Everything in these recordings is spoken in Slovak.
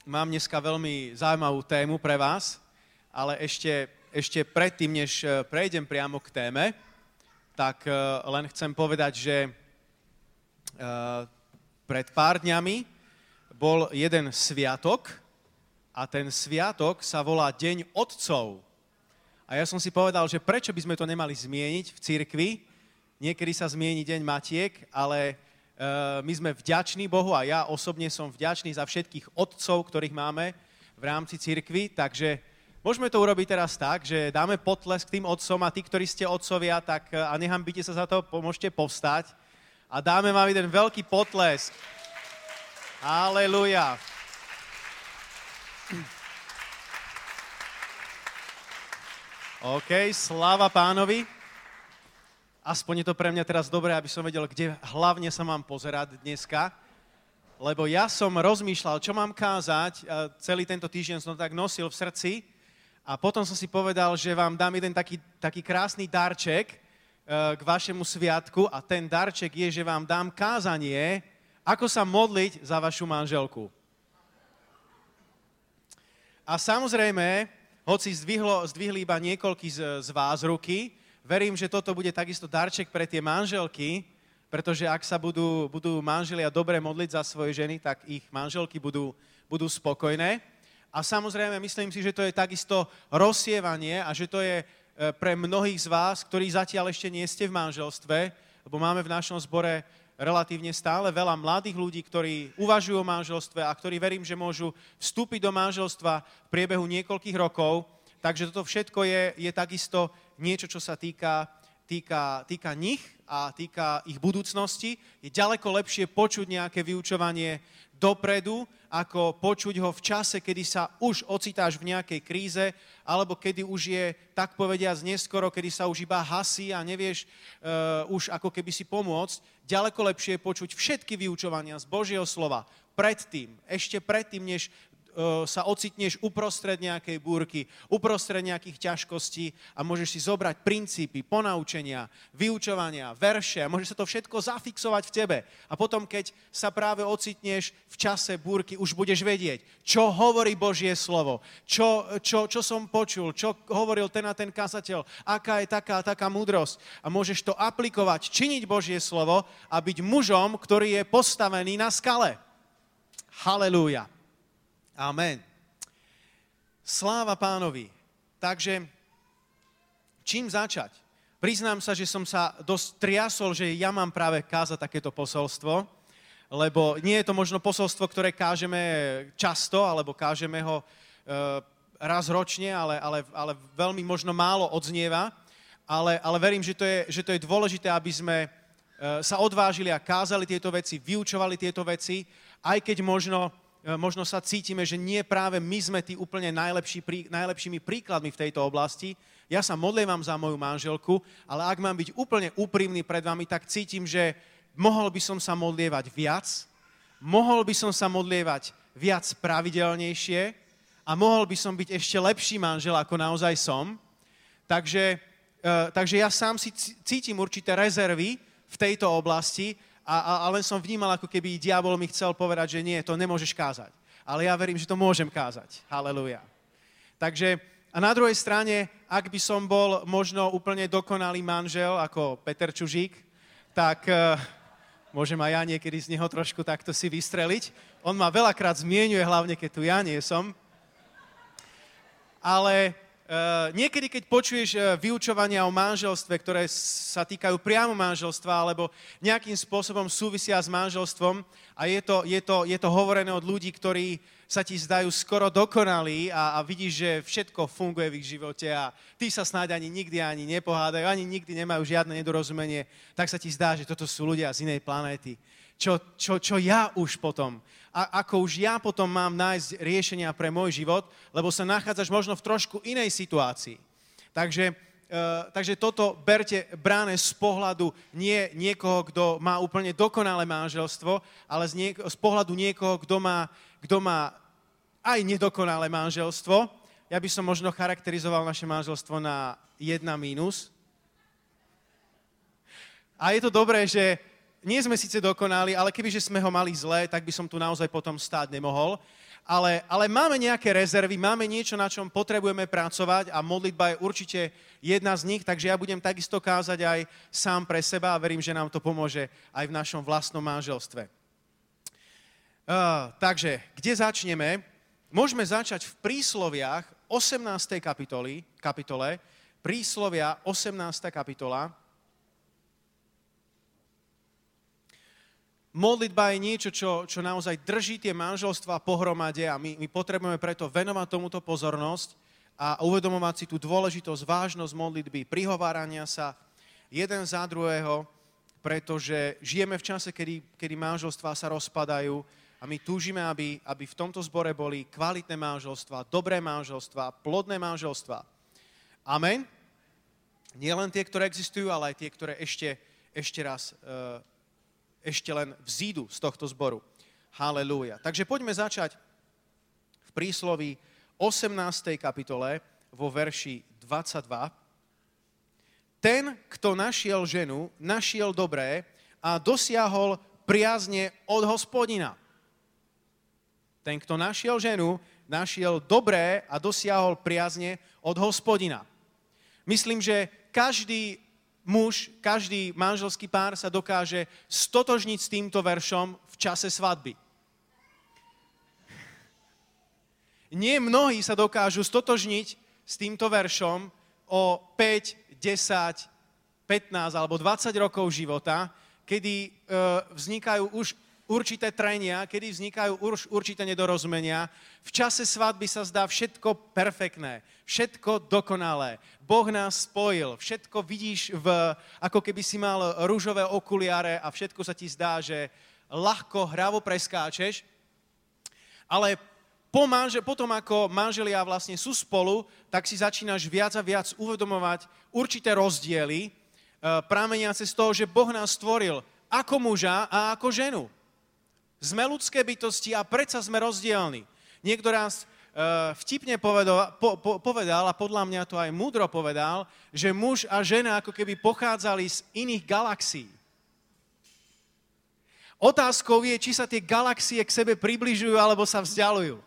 Mám dneska veľmi zaujímavú tému pre vás, ale ešte predtým, než prejdem priamo k téme, tak len chcem povedať, že pred pár dňami bol jeden sviatok a ten sviatok sa volá Deň otcov. A ja som si povedal, že prečo by sme to nemali zmieniť v cirkvi. Niekedy sa zmieni Deň matiek, ale my sme vďační Bohu a ja osobne som vďačný za všetkých otcov, ktorých máme v rámci cirkvi, takže môžeme to urobiť teraz tak, že dáme potlesk tým otcom a tí, ktorí ste otcovia, tak a nehambite sa za to, môžete povstať a dáme vám jeden veľký potlesk. Halelujá. OK, sláva Pánovi. Aspoň je to pre mňa teraz dobré, aby som vedel, kde hlavne sa mám pozerať dneska, lebo ja som rozmýšľal, čo mám kázať, celý tento týždeň som to tak nosil v srdci a potom som si povedal, že vám dám jeden taký krásny darček k vašemu sviatku a ten darček je, že vám dám kázanie, ako sa modliť za vašu manželku. A samozrejme, hoci zdvihli iba niekoľkí z vás ruky, verím, že toto bude takisto darček pre tie manželky, pretože ak sa budú manželia dobre modliť za svoje ženy, tak ich manželky budú spokojné. A samozrejme, myslím si, že to je takisto rozsievanie a že to je pre mnohých z vás, ktorí zatiaľ ešte nie ste v manželstve, lebo máme v našom zbore relatívne stále veľa mladých ľudí, ktorí uvažujú o manželstve a ktorí verím, že môžu vstúpiť do manželstva v priebehu niekoľkých rokov. Takže toto všetko je takisto niečo, čo sa týka nich a týka ich budúcnosti. Je ďaleko lepšie počuť nejaké vyučovanie dopredu, ako počuť ho v čase, kedy sa už ocitáš v nejakej kríze, alebo kedy už je, tak povediac, neskoro, kedy sa už iba hasí a nevieš už ako keby si pomôcť. Ďaleko lepšie je počuť všetky vyučovania z Božieho slova ešte predtým, než sa ocitneš uprostred nejakej búrky, uprostred nejakých ťažkostí a môžeš si zobrať princípy, ponaučenia, vyučovania, verše a môžeš sa to všetko zafixovať v tebe. A potom, keď sa práve ocitneš v čase búrky, už budeš vedieť, čo hovorí Božie slovo, čo som počul, čo hovoril ten a ten kazateľ, aká je taká múdrosť. A môžeš to aplikovať, činiť Božie slovo a byť mužom, ktorý je postavený na skale. Halelúja. Amen. Sláva Pánovi. Takže, čím začať? Priznám sa, že som sa dosť triasol, že ja mám práve kázať takéto posolstvo, lebo nie je to možno posolstvo, ktoré kážeme často, alebo kážeme ho raz ročne, ale veľmi možno málo odznieva, ale verím, že to je dôležité, aby sme sa odvážili a kázali tieto veci, vyučovali tieto veci, aj keď možno sa cítime, že nie práve my sme tí úplne najlepšími príkladmi v tejto oblasti. Ja sa modlievam za moju manželku, ale ak mám byť úplne úprimný pred vami, tak cítim, že mohol by som sa modlievať viac, mohol by som sa modlievať viac pravidelnejšie a mohol by som byť ešte lepší manžel, ako naozaj som. Takže ja sám si cítim určité rezervy v tejto oblasti, a len som vnímal, ako keby diabol mi chcel povedať, že nie, to nemôžeš kázať. Ale ja verím, že to môžem kázať. Halelujá. Takže, a na druhej strane, ak by som bol možno úplne dokonalý manžel, ako Peter Čužík, tak môžem aj ja niekedy z neho trošku takto si vystreliť. On ma veľakrát zmieňuje, hlavne keď tu ja nie som. Ale niekedy, keď počuješ vyučovania o manželstve, ktoré sa týkajú priamo manželstva alebo nejakým spôsobom súvisia s manželstvom a je to hovorené od ľudí, ktorí sa ti zdajú skoro dokonalí a vidíš, že všetko funguje v ich živote a tí sa snáď ani nikdy ani nepohádajú, ani nikdy nemajú žiadne nedorozumenie, tak sa ti zdá, že toto sú ľudia z inej planéty. Čo ja už potom, ako už ja potom mám nájsť riešenia pre môj život, lebo sa nachádzaš možno v trošku inej situácii. Takže toto bráne z pohľadu nie niekoho, kto má úplne dokonalé manželstvo, ale z pohľadu niekoho, kto má aj nedokonalé manželstvo. Ja by som možno charakterizoval naše manželstvo na 1 mínus. A je to dobré, že nie sme síce dokonali, ale kebyže sme ho mali zlé, tak by som tu naozaj potom stáť nemohol. Ale máme nejaké rezervy, máme niečo, na čom potrebujeme pracovať a modlitba je určite jedna z nich, takže ja budem takisto kázať aj sám pre seba a verím, že nám to pomôže aj v našom vlastnom manželstve. Takže, kde začneme? Môžeme začať v Prísloviach 18. kapitole. Príslovia 18. kapitola. Modlitba je niečo, čo naozaj drží tie manželstvá pohromade a my potrebujeme preto venovať tomuto pozornosť a uvedomovať si tú dôležitosť, vážnosť modlitby, prihovárania sa jeden za druhého, pretože žijeme v čase, kedy manželstvá sa rozpadajú a my túžime, aby v tomto zbore boli kvalitné manželstvá, dobré manželstvá, plodné manželstvá. Amen. Nie len tie, ktoré existujú, ale aj tie, ktoré ešte len vzídu z tohto zboru. Halelúja. Takže poďme začať v Prísloví 18. kapitole vo verši 22. Ten, kto našiel ženu, našiel dobré a dosiahol priazne od Hospodina. Ten, kto našiel ženu, našiel dobré a dosiahol priazne od Hospodina. Myslím, že každý muž, každý manželský pár sa dokáže stotožniť s týmto veršom v čase svadby. Nie mnohí sa dokážu stotožniť s týmto veršom o 5, 10, 15 alebo 20 rokov života, kedy vznikajú už určité trenia, kedy vznikajú určité nedorozumenia. V čase svadby sa zdá všetko perfektné, všetko dokonalé. Boh nás spojil, všetko vidíš, ako keby si mal ružové okuliare a všetko sa ti zdá, že ľahko, hravo preskáčeš. Ale potom, ako manželia vlastne sú spolu, tak si začínaš viac a viac uvedomovať určité rozdiely, prameniace z toho, že Boh nás stvoril ako muža a ako ženu. Sme ľudské bytosti a predsa sme rozdielni. Niekto raz vtipne povedal, a podľa mňa to aj múdro povedal, že muž a žena ako keby pochádzali z iných galaxií. Otázkou je, či sa tie galaxie k sebe približujú alebo sa vzdialujú.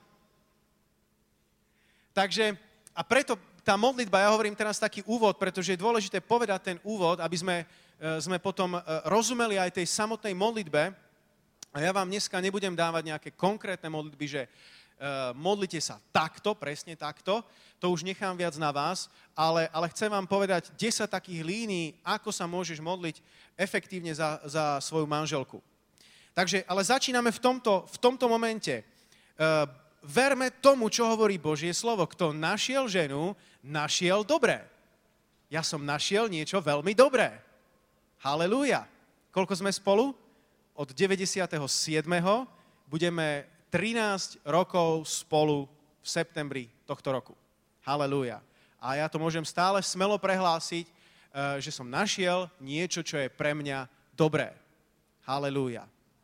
Takže, a preto tá modlitba, ja hovorím teraz taký úvod, pretože je dôležité povedať ten úvod, aby sme potom rozumeli aj tej samotnej modlitbe. A ja vám dneska nebudem dávať nejaké konkrétne modlitby, že modlite sa takto, presne takto, to už nechám viac na vás, ale chcem vám povedať 10 takých línií, ako sa môžeš modliť efektívne za svoju manželku. Takže, ale začíname v tomto momente. Verme tomu, čo hovorí Božie slovo. Kto našiel ženu, našiel dobré. Ja som našiel niečo veľmi dobré. Halelúja. Koľko sme spolu? Od 97. budeme 13 rokov spolu v septembri tohto roku. Halelúja. A ja to môžem stále smelo prehlásiť, že som našiel niečo, čo je pre mňa dobré. Halelúja.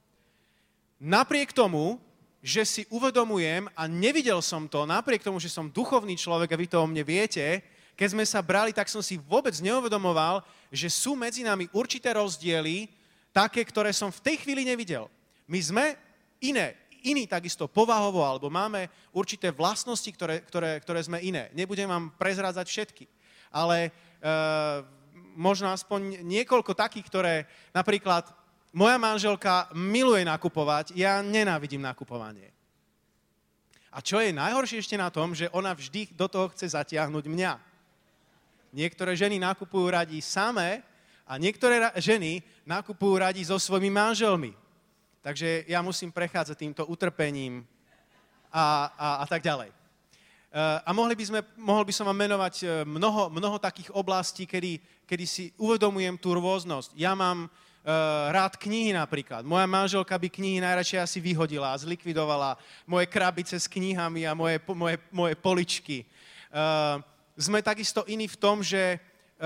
Napriek tomu, že si uvedomujem, a nevidel som to, napriek tomu, že som duchovný človek a vy to o mne viete, keď sme sa brali, tak som si vôbec neuvedomoval, že sú medzi nami určité rozdiely, také, ktoré som v tej chvíli nevidel. My sme iní takisto povahovo, alebo máme určité vlastnosti, ktoré sme iné. Nebudem vám prezrádzať všetky, ale možno aspoň niekoľko takých, ktoré napríklad moja manželka miluje nakupovať, ja nenávidím nakupovanie. A čo je najhoršie ešte na tom, že ona vždy do toho chce zatiahnuť mňa. Niektoré ženy nakupujú radi samé, a niektoré ženy nakupujú radi so svojimi manželmi. Takže ja musím prechádzať týmto utrpením a tak ďalej. A mohol by som vám menovať mnoho takých oblastí, kedy si uvedomujem tú rôznosť. Ja mám rád knihy napríklad. Moja manželka by knihy najradšej asi vyhodila a zlikvidovala moje krabice s knihami a moje poličky. Sme takisto iní v tom, že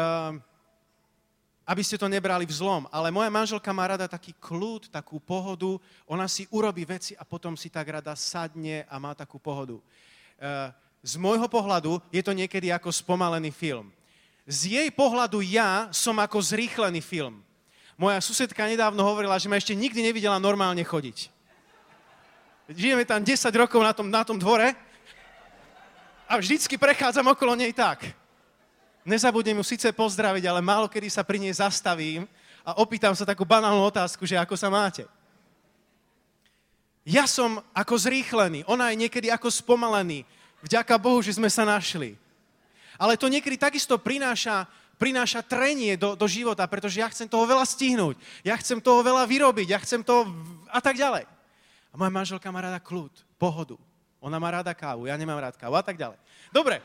aby ste to nebrali v zlom. Ale moja manželka má rada taký kľud, takú pohodu. Ona si urobí veci a potom si tak rada sadne a má takú pohodu. Z môjho pohľadu je to niekedy ako spomalený film. Z jej pohľadu ja som ako zrýchlený film. Moja susedka nedávno hovorila, že ma ešte nikdy nevidela normálne chodiť. Žijeme tam 10 rokov na tom dvore a vždycky prechádzam okolo nej tak. Nezabudnem ju síce pozdraviť, ale málo kedy sa pri nej zastavím a opýtam sa takú banálnu otázku, že ako sa máte. Ja som ako zrýchlený, ona je niekedy ako spomalený. Vďaka Bohu, že sme sa našli. Ale to niekedy takisto prináša trenie do života, pretože ja chcem toho veľa stihnúť, ja chcem toho veľa vyrobiť, ja chcem toho a tak ďalej. A moja manželka má rada kľud, pohodu. Ona má rada kávu, ja nemám rád kávu a tak ďalej. Dobre.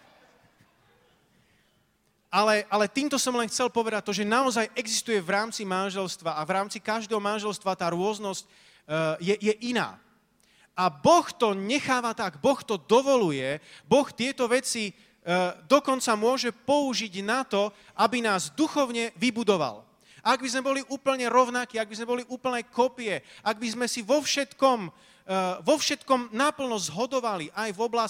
Ale týmto som len chcel povedať to, že naozaj existuje v rámci manželstva a v rámci každého manželstva tá rôznosť je iná. A Boh to necháva tak, Boh to dovoluje, Boh tieto veci dokonca môže použiť na to, aby nás duchovne vybudoval. Ak by sme boli úplne rovnakí, ak by sme boli úplne kopie, ak by sme si vo všetkom naplno zhodovali aj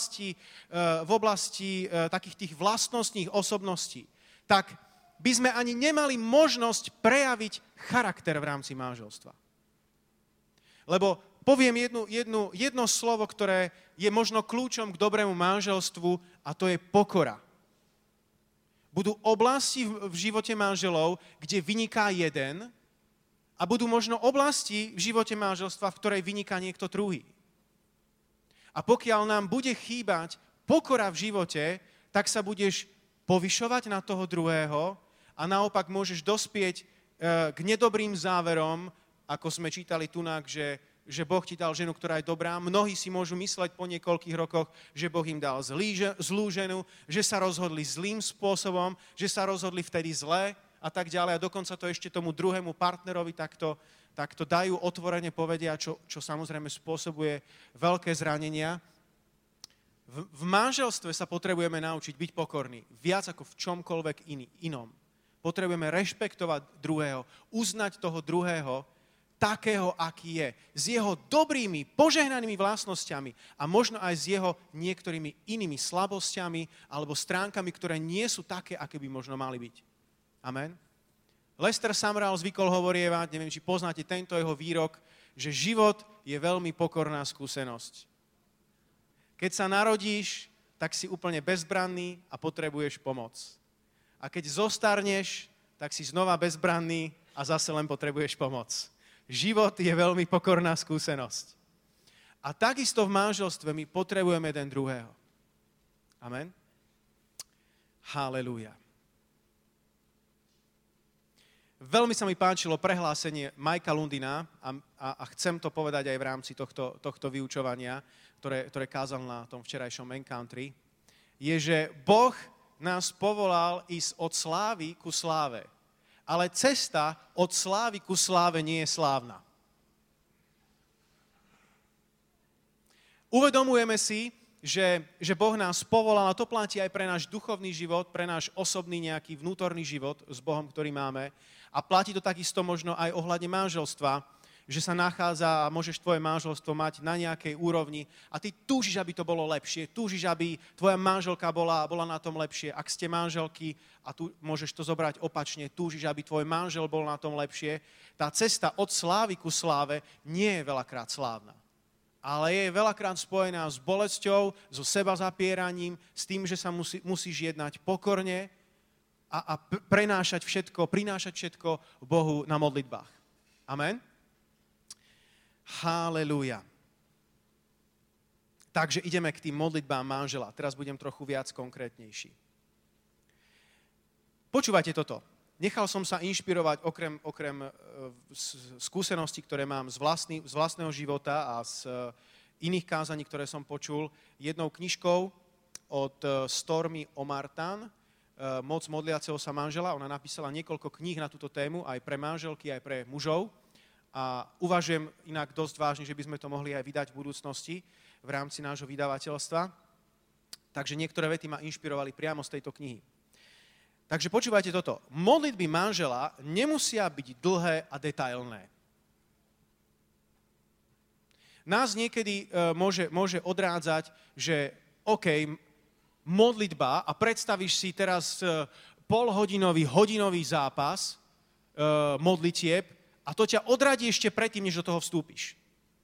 v oblasti takých tých vlastnostných osobností, tak by sme ani nemali možnosť prejaviť charakter v rámci manželstva. Lebo poviem jedno slovo, ktoré je možno kľúčom k dobrému manželstvu a to je pokora. Budú oblasti v živote manželov, kde vyniká jeden a budú možno oblasti v živote manželstva, v ktorej vyniká niekto druhý. A pokiaľ nám bude chýbať pokora v živote, tak sa budeš povyšovať na toho druhého a naopak môžeš dospieť k nedobrým záverom, ako sme čítali tunak, že Boh ti dal ženu, ktorá je dobrá. Mnohí si môžu mysleť po niekoľkých rokoch, že Boh im dal zlú ženu, že sa rozhodli zlým spôsobom, že sa rozhodli vtedy zle a tak ďalej. A dokonca to ešte tomu druhému partnerovi takto dajú otvorene povedia, čo samozrejme spôsobuje veľké zranenia. V manželstve sa potrebujeme naučiť byť pokorní, viac ako v čomkoľvek inom. Potrebujeme rešpektovať druhého, uznať toho druhého, takého, aký je, s jeho dobrými, požehnanými vlastnosťami a možno aj s jeho niektorými inými slabosťami alebo stránkami, ktoré nie sú také, aké by možno mali byť. Amen. Lester Sumrall zvykol hovorievať, neviem, či poznáte tento jeho výrok, že život je veľmi pokorná skúsenosť. Keď sa narodíš, tak si úplne bezbranný a potrebuješ pomoc. A keď zostarneš, tak si znova bezbranný a zase len potrebuješ pomoc. Život je veľmi pokorná skúsenosť. A takisto v manželstve my potrebujeme jeden druhého. Amen. Halelúja. Veľmi sa mi páčilo prehlásenie Mikea Lundina a chcem to povedať aj v rámci tohto vyučovania, ktoré kázal na tom včerajšom Encountry, je, že Boh nás povolal ísť od slávy ku sláve. Ale cesta od slávy ku sláve nie je slávna. Uvedomujeme si, že Boh nás povolal, a to platí aj pre náš duchovný život, pre náš osobný nejaký vnútorný život s Bohom, ktorý máme. A platí to takisto možno aj ohľadne manželstva, že sa nachádza a môžeš tvoje manželstvo mať na nejakej úrovni a ty túžiš, aby to bolo lepšie, túžiš, aby tvoja manželka bola na tom lepšie. Ak ste manželky, a tu môžeš to zobrať opačne, túžiš, aby tvoj manžel bol na tom lepšie, tá cesta od slávy ku sláve nie je veľakrát slávna. Ale je veľakrát spojená s bolesťou, so seba zapieraním, s tým, že sa musíš jednať pokorne a prinášať všetko Bohu na modlitbách. Amen? Halelúja. Takže ideme k tým modlitbám manžela. Teraz budem trochu viac konkrétnejší. Počúvajte toto. Nechal som sa inšpirovať okrem skúseností, ktoré mám z vlastného života a z iných kázaní, ktoré som počul, jednou knižkou od Stormy Omartan, Moc modliaceho sa manžela. Ona napísala niekoľko kníh na túto tému, aj pre manželky, aj pre mužov. A uvažujem inak dosť vážne, že by sme to mohli aj vydať v budúcnosti v rámci nášho vydavateľstva. Takže niektoré vety ma inšpirovali priamo z tejto knihy. Takže počúvajte toto. Modlitby manžela nemusia byť dlhé a detailné. Nás niekedy môže odrádzať, že OK, modlitba a predstavíš si teraz hodinový zápas, modlitieb a to ťa odradí ešte predtým, než do toho vstúpiš.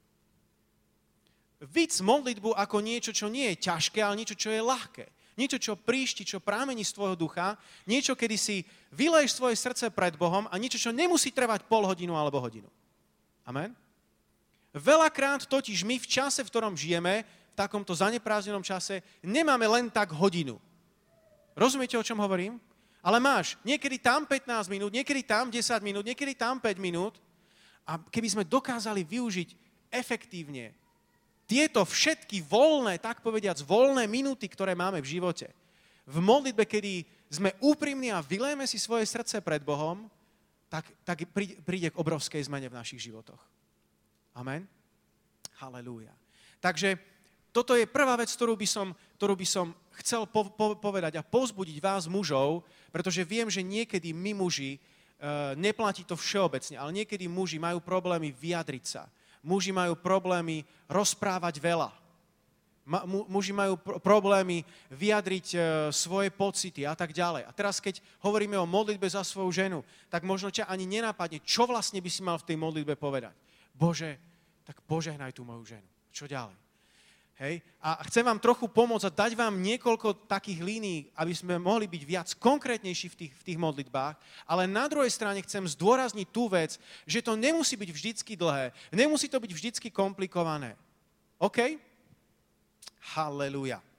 Vidz modlitbu ako niečo, čo nie je ťažké, ale niečo, čo je ľahké. Niečo, čo príšti, čo prámení z tvojho ducha, niečo, kedy si vyleješ svoje srdce pred Bohom a niečo, čo nemusí trvať pol hodinu alebo hodinu. Amen? Veľakrát totiž my v čase, v ktorom žijeme, v takomto zaneprázdnenom čase, nemáme len tak hodinu. Rozumiete, o čom hovorím? Ale máš niekedy tam 15 minút, niekedy tam 10 minút, niekedy tam 5 minút a keby sme dokázali využiť efektívne tieto všetky voľné, tak povediac, voľné minúty, ktoré máme v živote, v modlitbe, kedy sme úprimní a vylejeme si svoje srdce pred Bohom, tak príde k obrovskej zmene v našich životoch. Amen? Halelúja. Takže toto je prvá vec, ktorú by som chcel povedať a povzbudiť vás mužov, pretože viem, že niekedy my muži, neplatí to všeobecne, ale niekedy muži majú problémy vyjadriť sa. Muži majú problémy rozprávať veľa. Muži majú problémy vyjadriť svoje pocity a tak ďalej. A teraz, keď hovoríme o modlitbe za svoju ženu, tak možno ťa ani nenápadne, čo vlastne by si mal v tej modlitbe povedať. Bože, tak požehnaj tú moju ženu. Čo ďalej? Hej? A chcem vám trochu pomôcť a dať vám niekoľko takých línií, aby sme mohli byť viac konkrétnejší v tých modlitbách, ale na druhej strane chcem zdôrazniť tú vec, že to nemusí byť vždycky dlhé, nemusí to byť vždycky komplikované. OK? Halleluja.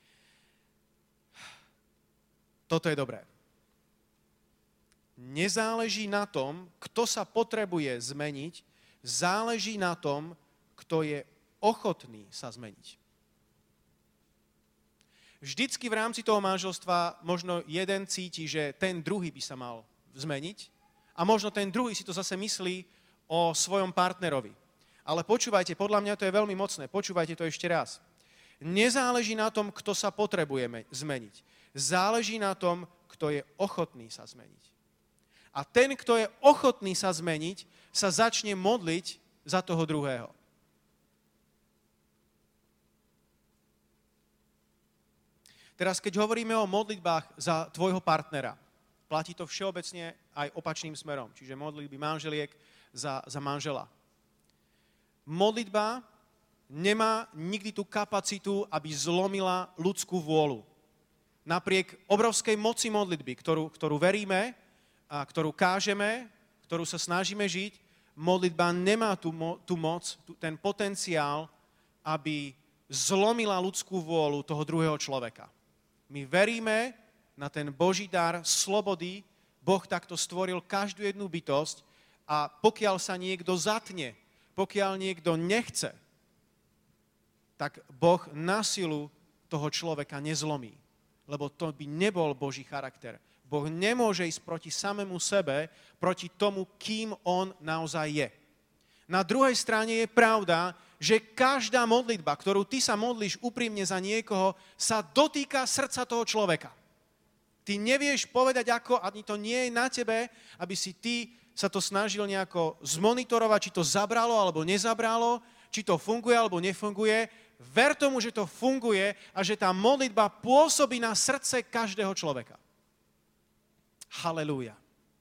Toto je dobré. Nezáleží na tom, kto sa potrebuje zmeniť, záleží na tom, kto je ochotný sa zmeniť. Vždycky v rámci toho manželstva možno jeden cíti, že ten druhý by sa mal zmeniť a možno ten druhý si to zase myslí o svojom partnerovi. Ale počúvajte, podľa mňa to je veľmi mocné, počúvajte to ešte raz. Nezáleží na tom, kto sa potrebuje zmeniť. Záleží na tom, kto je ochotný sa zmeniť. A ten, kto je ochotný sa zmeniť, sa začne modliť za toho druhého. Teraz, keď hovoríme o modlitbách za tvojho partnera, platí to všeobecne aj opačným smerom, čiže modlitby manželiek za manžela. Modlitba nemá nikdy tú kapacitu, aby zlomila ľudskú vôľu. Napriek obrovskej moci modlitby, ktorú veríme a ktorú kážeme, ktorú sa snažíme žiť, modlitba nemá tú moc, ten potenciál, aby zlomila ľudskú vôľu toho druhého človeka. My veríme na ten Boží dar slobody. Boh takto stvoril každú jednu bytosť a pokiaľ sa niekto zatne, pokiaľ niekto nechce, tak Boh na silu toho človeka nezlomí. Lebo to by nebol Boží charakter. Boh nemôže ísť proti samému sebe, proti tomu, kým on naozaj je. Na druhej strane je pravda, že každá modlitba, ktorú ty sa modlíš úprimne za niekoho, sa dotýka srdca toho človeka. Ty nevieš povedať ako, ani to nie je na tebe, aby si ty sa to snažil nejako zmonitorovať, či to zabralo alebo nezabralo, či to funguje alebo nefunguje. Ver tomu, že to funguje a že tá modlitba pôsobí na srdce každého človeka. Halelúja.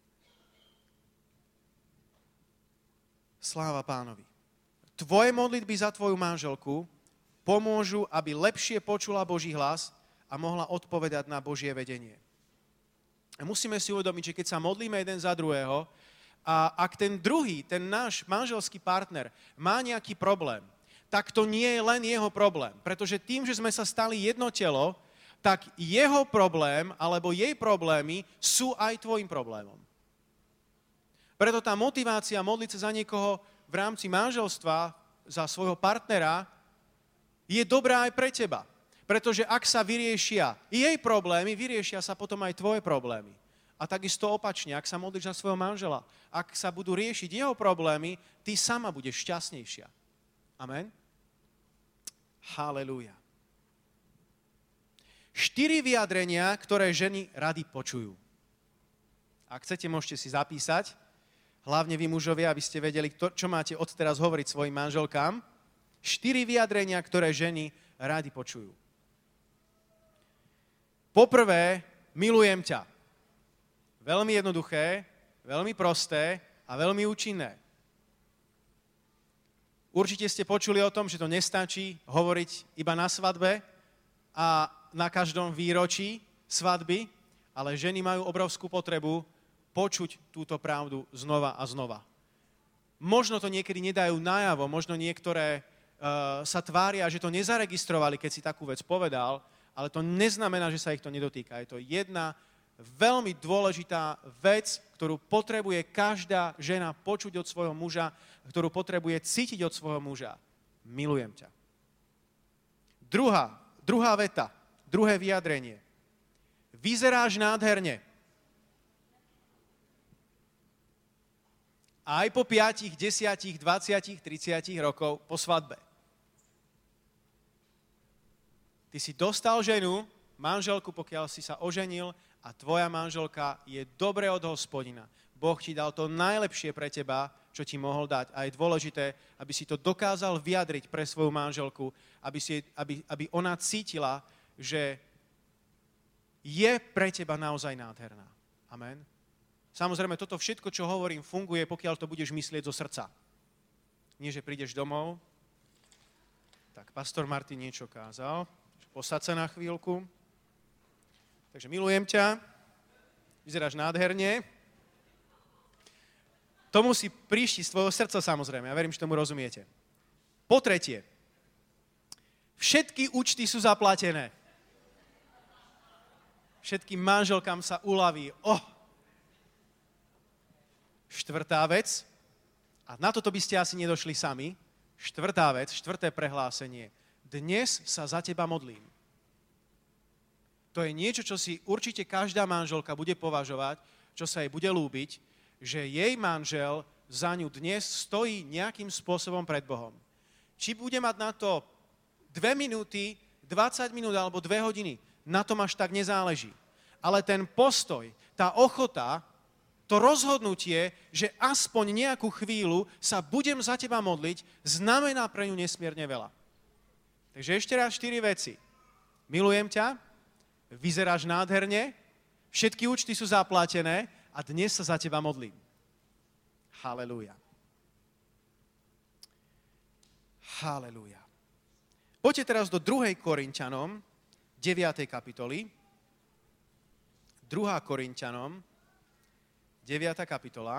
Sláva Pánovi. Tvoje modlitby za tvoju manželku pomôžu, aby lepšie počula Boží hlas a mohla odpovedať na Božie vedenie. A musíme si uvedomiť, že keď sa modlíme jeden za druhého a ak ten druhý, ten náš manželský partner má nejaký problém, tak to nie je len jeho problém. Pretože tým, že sme sa stali jedno telo, tak jeho problém alebo jej problémy sú aj tvojim problémom. Preto tá motivácia modliť sa za niekoho v rámci manželstva, za svojho partnera, je dobrá aj pre teba. Pretože ak sa vyriešia jej problémy, vyriešia sa potom aj tvoje problémy. A takisto opačne, ak sa modlíš za svojho manžela, ak sa budú riešiť jeho problémy, ty sama budeš šťastnejšia. Amen? Halelúja. 4 vyjadrenia, ktoré ženy rady počujú. Ak chcete, môžete si zapísať. Hlavne vy mužovia, aby ste vedeli, čo máte odteraz hovoriť svojim manželkám. 4 vyjadrenia, ktoré ženy rady počujú. Poprvé, milujem ťa. Veľmi jednoduché, veľmi prosté a veľmi účinné. Určite ste počuli o tom, že to nestačí hovoriť iba na svadbe a na každom výročí svadby, ale ženy majú obrovskú potrebu počuť túto pravdu znova a znova. Možno to niekedy nedajú najavo, možno niektoré sa tvária, že to nezaregistrovali, keď si takú vec povedal, ale to neznamená, že sa ich to nedotýka. Je to jedna veľmi dôležitá vec, ktorú potrebuje každá žena počuť od svojho muža, ktorú potrebuje cítiť od svojho muža. Milujem ťa. Druhá veta, druhé vyjadrenie. Vyzeráš nádherne. Aj po 5, 10, 20, 30 rokov po svadbe. Ty si dostal ženu, manželku, pokiaľ si sa oženil a tvoja manželka je dobre od Hospodina. Boh ti dal to najlepšie pre teba, čo ti mohol dať. A je dôležité, aby si to dokázal vyjadriť pre svoju manželku, aby ona cítila, že je pre teba naozaj nádherná. Amen. Samozrejme, toto všetko, čo hovorím, funguje, pokiaľ to budeš myslieť zo srdca. Nie, že prídeš domov, tak pastor Martin niečo kázal, posaď sa na chvíľku. Takže milujem ťa, vyzeráš nádherne. To musí prísť z tvojho srdca, samozrejme. Ja verím, že tomu rozumiete. Po tretie, všetky účty sú zaplatené. Všetkým manželkám sa uľaví. Štvrtá vec, a na toto by ste asi nedošli sami, štvrtá vec, štvrté prehlásenie. Dnes sa za teba modlím. To je niečo, čo si určite každá manželka bude považovať, čo sa jej bude ľúbiť, že jej manžel za ňu dnes stojí nejakým spôsobom pred Bohom. Či bude mať na to 2 minúty, 20 minút alebo 2 hodiny, na tom až tak nezáleží. Ale ten postoj, tá ochota, to rozhodnutie, že aspoň nejakú chvíľu sa budem za teba modliť, znamená pre ňu nesmierne veľa. Takže ešte raz 4 veci. Milujem ťa, vyzeráš nádherne, všetky účty sú zaplatené a dnes sa za teba modlím. Halelúja. Halelúja. Poďte teraz do 2. Korinťanom, 9. kapitoly. 2. Korinťanom, 9. kapitola.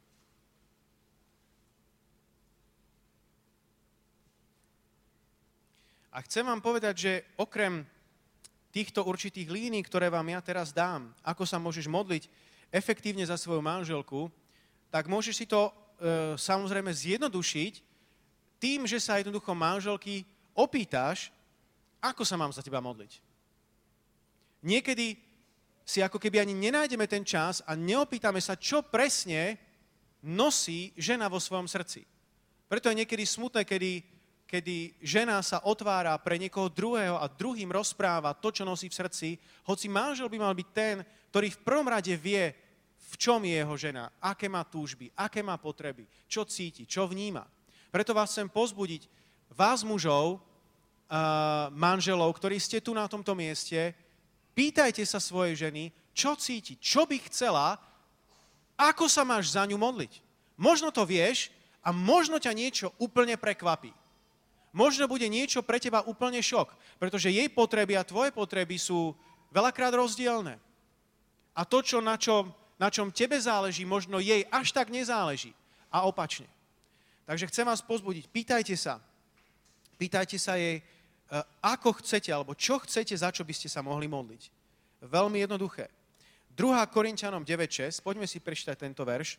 A chcem vám povedať, že okrem týchto určitých línií, ktoré vám ja teraz dám, ako sa môžeš modliť efektívne za svoju manželku, tak môžeš si to samozrejme zjednodušiť tým, že sa jednoducho manželky opýtaš, ako sa mám za teba modliť. Niekedy si ako keby ani nenájdeme ten čas a neopýtame sa, čo presne nosí žena vo svojom srdci. Preto je niekedy smutné, kedy žena sa otvára pre niekoho druhého a druhým rozpráva to, čo nosí v srdci, hoci manžel by mal byť ten, ktorý v prvom rade vie, v čom je jeho žena, aké má túžby, aké má potreby, čo cíti, čo vníma. Preto vás chcem pozbudiť, vás mužov, manželov, ktorí ste tu na tomto mieste, pýtajte sa svojej ženy, čo cíti, čo by chcela, ako sa máš za ňu modliť. Možno to vieš a možno ťa niečo úplne prekvapí. Možno bude niečo pre teba úplne šok, pretože jej potreby a tvoje potreby sú veľakrát rozdielne. A to, na čom tebe záleží, možno jej až tak nezáleží. A opačne. Takže chcem vás pozbudiť, pýtajte sa jej, ako chcete, alebo čo chcete, za čo by ste sa mohli modliť. Veľmi jednoduché. 2. Korinťanom 9.6, poďme si prečítať tento verš.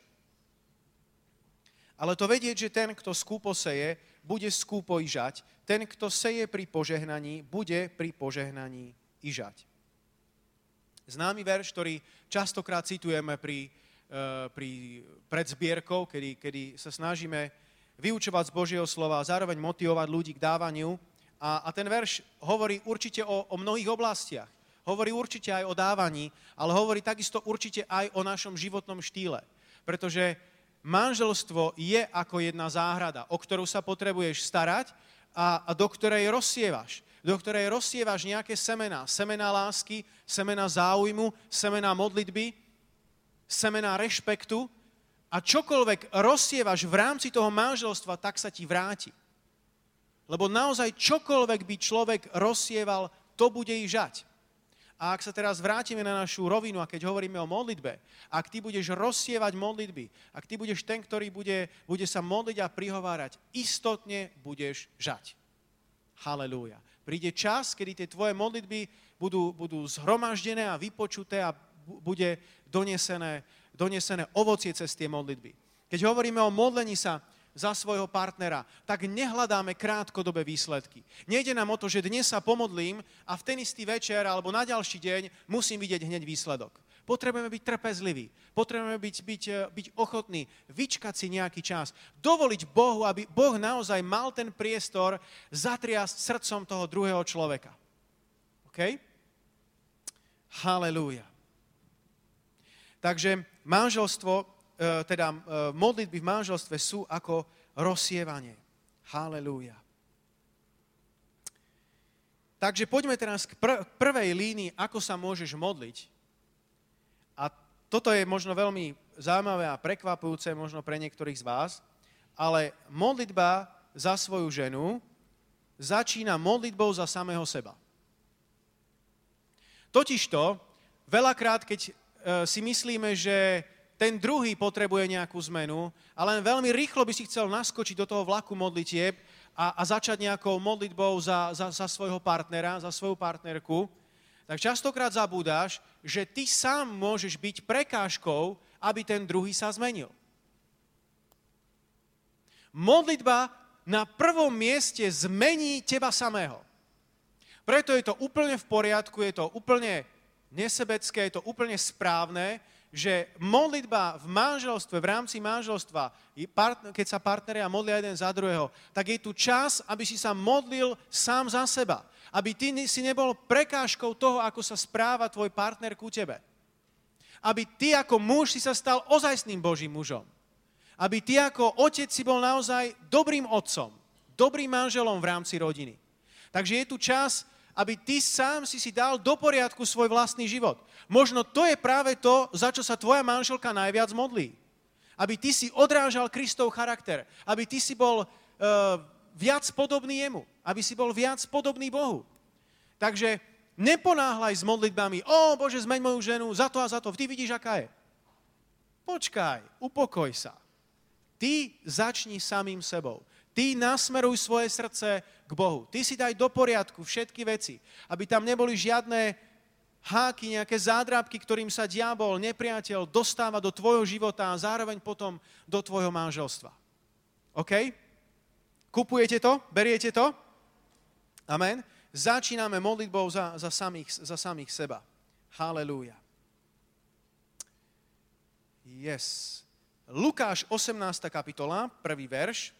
Ale to vedieť, že ten, kto skúpo seje, bude skúpo i žať. Ten, kto seje pri požehnaní, bude pri požehnaní i žať. Známy verš, ktorý častokrát citujeme pred zbierkou, kedy sa snažíme vyučovať z Božieho slova a zároveň motivovať ľudí k dávaniu. A ten verš hovorí určite o mnohých oblastiach. Hovorí určite aj o dávaní, ale hovorí takisto určite aj o našom životnom štýle. Pretože manželstvo je ako jedna záhrada, o ktorú sa potrebuješ starať a do ktorej rozsievaš. Do ktorej rozsievaš nejaké semená. Semená lásky, semená záujmu, semená modlitby, semená rešpektu A čokoľvek rozsievaš v rámci toho manželstva, tak sa ti vráti. Lebo naozaj čokoľvek by človek rozsieval, to bude i žať. A ak sa teraz vrátime na našu rovinu, a keď hovoríme o modlitbe, ak ty budeš rozsievať modlitby, ak ty budeš ten, ktorý bude sa modliť a prihovárať, istotne budeš žať. Halelúja. Príde čas, kedy tie tvoje modlitby budú zhromaždené a vypočuté a bude donesené ovocie cez tie modlitby. Keď hovoríme o modlení sa za svojho partnera, tak nehľadáme krátkodobé výsledky. Nejde nám o to, že dnes sa pomodlím a v ten istý večer alebo na ďalší deň musím vidieť hneď výsledok. Potrebujeme byť trpezliví, potrebujeme byť ochotní, vyčkať si nejaký čas, dovoliť Bohu, aby Boh naozaj mal ten priestor zatriasť srdcom toho druhého človeka. OK? Halelúja. Takže manželstvo, modlitby v manželstve sú ako rozsievanie. Halelúja. Takže poďme teraz k prvej línii, ako sa môžeš modliť. A toto je možno veľmi zaujímavé a prekvapujúce možno pre niektorých z vás, ale modlitba za svoju ženu začína modlitbou za samého seba. Totižto, veľakrát, keď si myslíme, že ten druhý potrebuje nejakú zmenu a len veľmi rýchlo by si chcel naskočiť do toho vlaku modlitieb a začať nejakou modlitbou za svojho partnera, za svoju partnerku, tak častokrát zabúdaš, že ty sám môžeš byť prekážkou, aby ten druhý sa zmenil. Modlitba na prvom mieste zmení teba samého. Preto je to úplne v poriadku, je to úplne nesebecké, je to úplne správne, že modlitba v manželstve, v rámci manželstva, keď sa partneria modlia jeden za druhého, tak je tu čas, aby si sa modlil sám za seba. Aby ty si nebol prekážkou toho, ako sa správa tvoj partner ku tebe. Aby ty ako muž si sa stal ozajstným Božím mužom. Aby ty ako otec si bol naozaj dobrým otcom, dobrým manželom v rámci rodiny. Takže je tu čas, aby ty sám si dal do poriadku svoj vlastný život. Možno to je práve to, za čo sa tvoja manželka najviac modlí. Aby ty si odrážal Kristov charakter. Aby ty si bol viac podobný jemu. Aby si bol viac podobný Bohu. Takže neponáhľaj s modlitbami, Bože, zmeň moju ženu za to a za to. Ty vidíš, aká je. Počkaj, upokoj sa. Ty začni samým sebou. Ty nasmeruj svoje srdce k Bohu. Ty si daj do poriadku všetky veci, aby tam neboli žiadne háky, nejaké zádrabky, ktorým sa diabol, nepriateľ dostáva do tvojho života a zároveň potom do tvojho manželstva. OK? Kupujete to? Beriete to? Amen? Začíname modlitbou za samých seba. Halelúja. Yes. Lukáš 18. kapitola, 1. verš.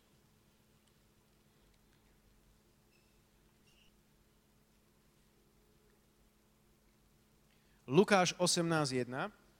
Lukáš 18.1.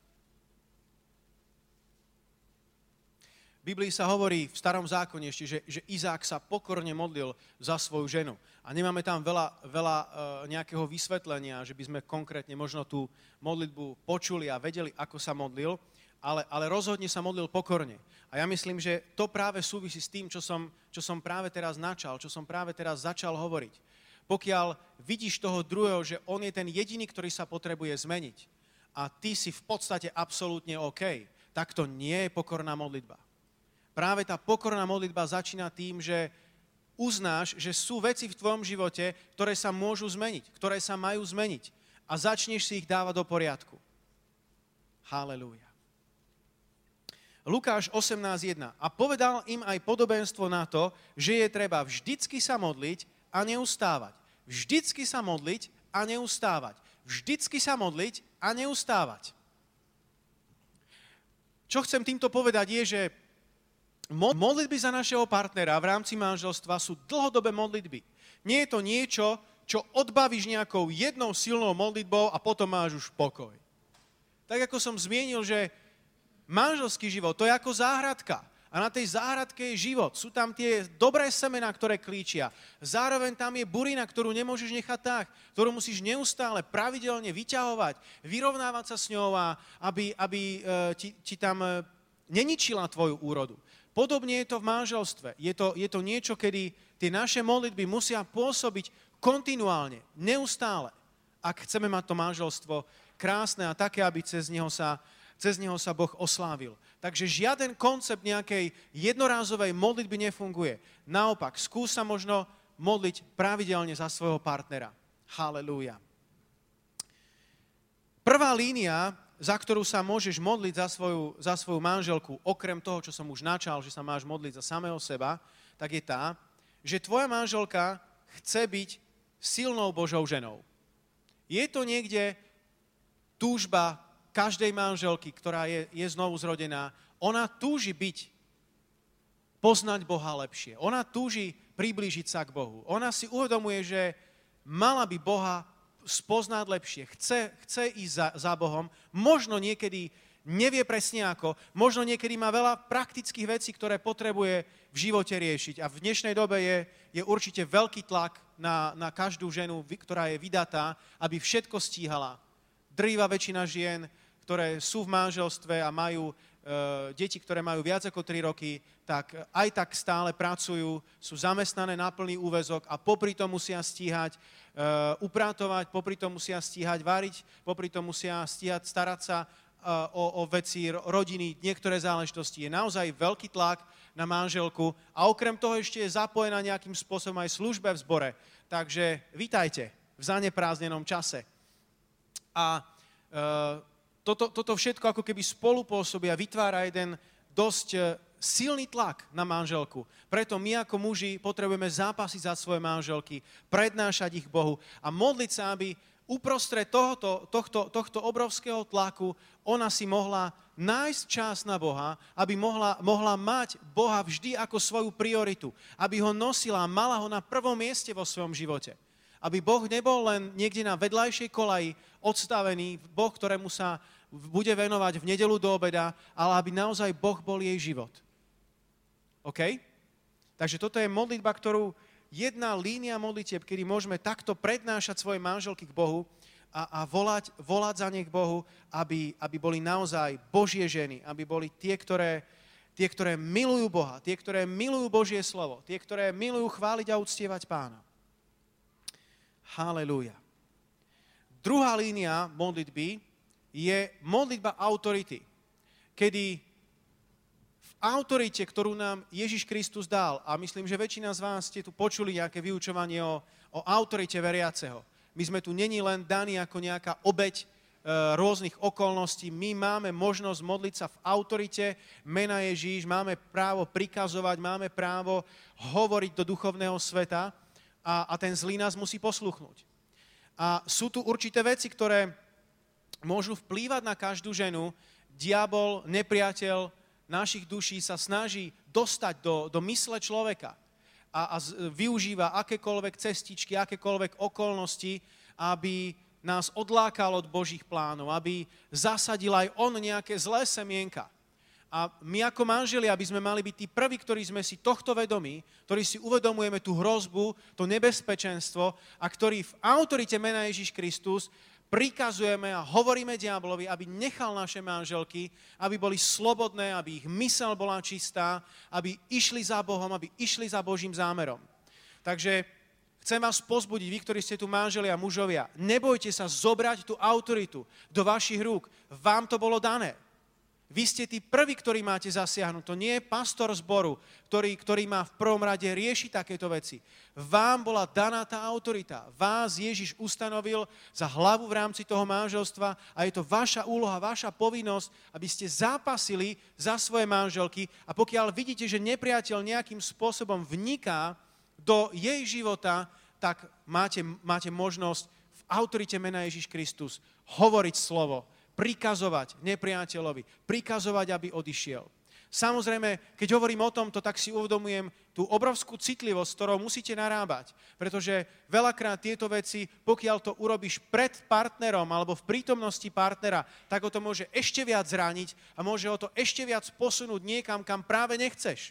V Biblii sa hovorí v starom zákone ešte, že Izák sa pokorne modlil za svoju ženu. A nemáme tam veľa nejakého vysvetlenia, že by sme konkrétne možno tú modlitbu počuli a vedeli, ako sa modlil, ale rozhodne sa modlil pokorne. A ja myslím, že to práve súvisí s tým, čo som práve teraz načal, čo som práve teraz začal hovoriť. Pokiaľ vidíš toho druhého, že on je ten jediný, ktorý sa potrebuje zmeniť a ty si v podstate absolútne OK, tak to nie je pokorná modlitba. Práve tá pokorná modlitba začína tým, že uznáš, že sú veci v tvojom živote, ktoré sa môžu zmeniť, ktoré sa majú zmeniť a začneš si ich dávať do poriadku. Halelúja. Lukáš 18.1. A povedal im aj podobenstvo na to, že je treba vždycky sa modliť a neustávať. Vždycky sa modliť a neustávať. Vždycky sa modliť a neustávať. Čo chcem týmto povedať je, že modlitby za našeho partnera v rámci manželstva sú dlhodobé modlitby. Nie je to niečo, čo odbavíš nejakou jednou silnou modlitbou a potom máš už pokoj. Tak ako som zmienil, že manželský život to je ako záhradka. A na tej záhradke je život. Sú tam tie dobré semená, ktoré klíčia. Zároveň tam je burina, ktorú nemôžeš nechať tak, ktorú musíš neustále, pravidelne vyťahovať, vyrovnávať sa s ňou, aby ti tam neničila tvoju úrodu. Podobne je to v manželstve. Je to niečo, kedy tie naše modlitby musia pôsobiť kontinuálne, neustále, ak chceme mať to manželstvo krásne a také, aby cez neho sa Boh oslávil. Takže žiaden koncept nejakej jednorázovej modlitby nefunguje. Naopak, skús sa možno modliť pravidelne za svojho partnera. Halelúja. Prvá línia, za ktorú sa môžeš modliť za svoju manželku, okrem toho, čo som už načal, že sa máš modliť za samého seba, tak je tá, že tvoja manželka chce byť silnou Božou ženou. Je to niekde túžba každej manželky, ktorá je znovu zrodená. Ona túži poznať Boha lepšie. Ona túži priblížiť sa k Bohu. Ona si uvedomuje, že mala by Boha spoznať lepšie. Chce ísť za Bohom. Možno niekedy nevie presne ako. Možno niekedy má veľa praktických vecí, ktoré potrebuje v živote riešiť. A v dnešnej dobe je určite veľký tlak na každú ženu, ktorá je vydatá, aby všetko stíhala. Drvivá väčšina žien, ktoré sú v manželstve a majú deti, ktoré majú viac ako 3 roky, tak aj tak stále pracujú, sú zamestnané na plný úväzok a popri tom musia stíhať upratovať, popri tom musia stíhať variť, popri tom musia stíhať starať sa o veci rodiny, niektoré záležitosti. Je naozaj veľký tlak na manželku a okrem toho ešte je zapojená nejakým spôsobom aj službe v zbore. Takže vítajte v zaneprázdnenom čase. A toto všetko ako keby spolupôsobí a vytvára jeden dosť silný tlak na manželku. Preto my ako muži potrebujeme zápasiť za svoje manželky, prednášať ich Bohu a modliť sa, aby uprostred tohto obrovského tlaku ona si mohla nájsť čas na Boha, aby mohla mať Boha vždy ako svoju prioritu, aby ho nosila a mala ho na prvom mieste vo svojom živote. Aby Boh nebol len niekde na vedľajšej kolaji odstavený, Boh, ktorému sa bude venovať v nedeľu do obeda, ale aby naozaj Boh bol jej život. OK? Takže toto je modlitba, jedna línia modlitieb, kedy môžeme takto prednášať svoje manželky k Bohu a volať za nich Bohu, aby boli naozaj Božie ženy, aby boli tie, ktoré milujú Boha, tie, ktoré milujú Božie slovo, tie, ktoré milujú chváliť a uctievať Pána. Halelúja. Druhá línia modlitby je modlitba autority, kedy v autorite, ktorú nám Ježiš Kristus dal, a myslím, že väčšina z vás ste tu počuli nejaké vyučovanie o autorite veriaceho. My sme tu není len daní ako nejaká obeť rôznych okolností. My máme možnosť modliť sa v autorite mena Ježíš, máme právo prikazovať, máme právo hovoriť do duchovného sveta a ten zlý nás musí posluchnúť. A sú tu určité veci, ktoré môžu vplývať na každú ženu. Diabol, nepriateľ našich duší sa snaží dostať do mysle človeka a využíva akékoľvek cestičky, akékoľvek okolnosti, aby nás odlákal od Božích plánov, aby zasadil aj on nejaké zlé semienka. A my ako manželia by sme mali byť tí prví, ktorí sme si tohto vedomí, ktorí si uvedomujeme tú hrozbu, to nebezpečenstvo a ktorí v autorite mena Ježíš Kristus prikazujeme a hovoríme diablovi, aby nechal naše manželky, aby boli slobodné, aby ich myseľ bola čistá, aby išli za Bohom, aby išli za Božím zámerom. Takže chcem vás pozbudiť, vy, ktorí ste tu manželia, mužovia, nebojte sa zobrať tú autoritu do vašich rúk. Vám to bolo dané. Vy ste tí prví, ktorí máte zasiahnuť. To nie je pastor zboru, ktorý má v prvom rade riešiť takéto veci. Vám bola daná tá autorita. Vás Ježiš ustanovil za hlavu v rámci toho manželstva a je to vaša úloha, vaša povinnosť, aby ste zápasili za svoje manželky a pokiaľ vidíte, že nepriateľ nejakým spôsobom vniká do jej života, tak máte možnosť v autorite mena Ježiš Kristus hovoriť slovo, prikazovať nepriateľovi, prikazovať, aby odišiel. Samozrejme, keď hovorím o tomto, tak si uvedomujem tú obrovskú citlivosť, s ktorou musíte narábať, pretože veľakrát tieto veci, pokiaľ to urobíš pred partnerom alebo v prítomnosti partnera, tak ho to môže ešte viac zraniť a môže ho to ešte viac posunúť niekam, kam práve nechceš.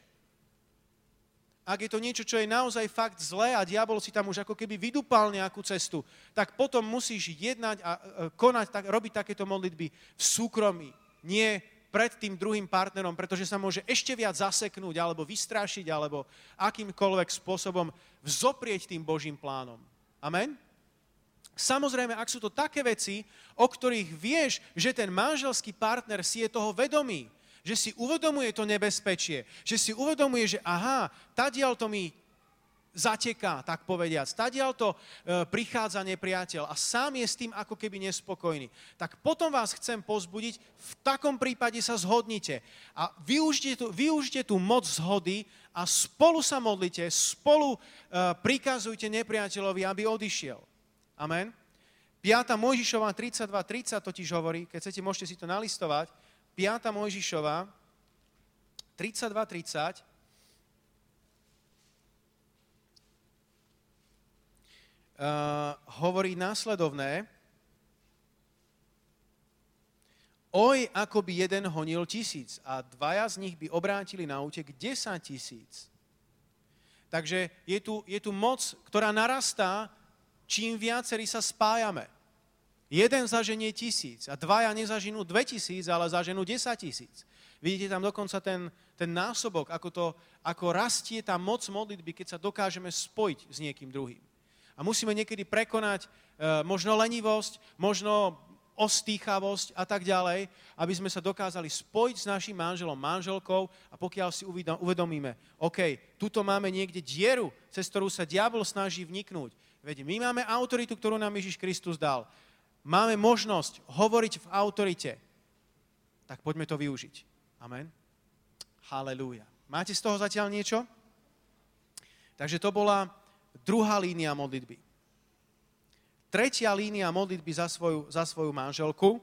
Ak je to niečo, čo je naozaj fakt zlé a diabol si tam už ako keby vydupal nejakú cestu, tak potom musíš jednať a konať, robiť takéto modlitby v súkromí, nie pred tým druhým partnerom, pretože sa môže ešte viac zaseknúť, alebo vystrašiť, alebo akýmkoľvek spôsobom vzoprieť tým Božím plánom. Amen? Samozrejme, ak sú to také veci, o ktorých vieš, že ten manželský partner si je toho vedomý, že si uvedomuje to nebezpečie, že si uvedomuje, že aha, tadiaľ to mi zateká, tak povediac, tadiaľ to prichádza nepriateľ a sám je s tým ako keby nespokojný. Tak potom vás chcem povzbudiť, v takom prípade sa zhodnite a využite tú moc zhody a spolu sa modlite, spolu prikazujte nepriateľovi, aby odišiel. Amen. 5. Mojžišova 32:30 totiž hovorí, keď chcete, môžete si to nalistovať, 5. Mojžišova 32:30 hovorí následovné. Oj, ako by jeden honil 1000 a dvaja z nich by obrátili na útek 10 000. Takže je tu moc, ktorá narastá, čím viacerí sa spájame. Jeden zaženie 1000 a dvaja nezaženú 2000, ale zaženú 10 000. Vidíte tam dokonca ten násobok, ako rastie tá moc modlitby, keď sa dokážeme spojiť s niekým druhým. A musíme niekedy prekonať možno lenivosť, možno ostýchavosť a tak ďalej, aby sme sa dokázali spojiť s našim manželom, manželkou a pokiaľ si uvedomíme, OK, tuto máme niekde dieru, cez ktorú sa diabol snaží vniknúť. Veď my máme autoritu, ktorú nám Ježiš Kristus dal. Máme možnosť hovoriť v autorite. Tak poďme to využiť. Amen. Halelúja. Máte z toho zatiaľ niečo? Takže to bola druhá línia modlitby. Tretia línia modlitby za svoju manželku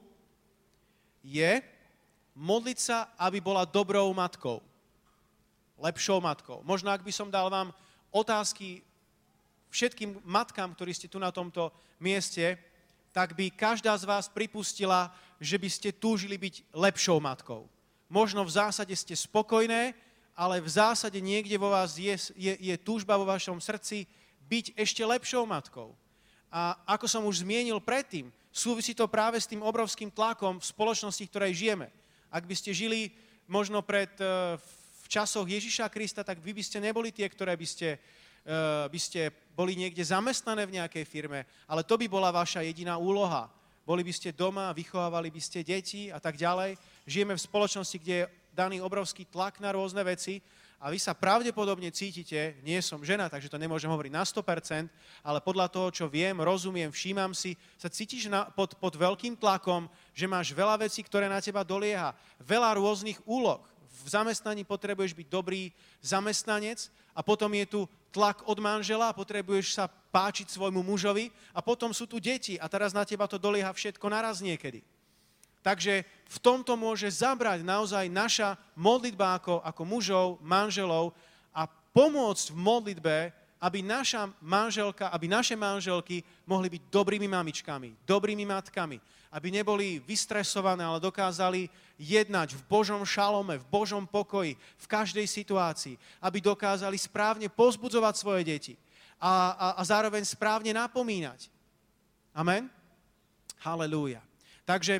je modliť sa, aby bola dobrou matkou. Lepšou matkou. Možno ak by som dal vám otázky všetkým matkám, ktorí ste tu na tomto mieste, tak by každá z vás pripustila, že by ste túžili byť lepšou matkou. Možno v zásade ste spokojné, ale v zásade niekde vo vás je túžba vo vašom srdci byť ešte lepšou matkou. A ako som už zmienil predtým, súvisí to práve s tým obrovským tlakom v spoločnosti, v ktorej žijeme. Ak by ste žili možno v časoch Ježiša Krista, tak vy by ste neboli tie, ktoré by ste boli niekde zamestnané v nejakej firme, ale to by bola vaša jediná úloha. Boli by ste doma, vychovávali by ste deti a tak ďalej. Žijeme v spoločnosti, kde je daný obrovský tlak na rôzne veci a vy sa pravdepodobne cítite, nie som žena, takže to nemôžem hovoriť na 100%, ale podľa toho, čo viem, rozumiem, všímam si, sa cítiš pod veľkým tlakom, že máš veľa vecí, ktoré na teba dolieha, veľa rôznych úloh. V zamestnaní potrebuješ byť dobrý zamestnanec a potom je tu tlak od manžela, potrebuješ sa páčiť svojmu mužovi a potom sú tu deti a teraz na teba to dolieha všetko naraz niekedy. Takže v tomto môže zabrať naozaj naša modlitba ako mužov, manželov a pomôcť v modlitbe, aby naša manželka, aby naše manželky mohli byť dobrými mamičkami, dobrými matkami, aby neboli vystresované, ale dokázali jednať v Božom šalome, v Božom pokoji, v každej situácii, aby dokázali správne povzbudzovať svoje deti a zároveň správne napomínať. Amen? Halelúja. Takže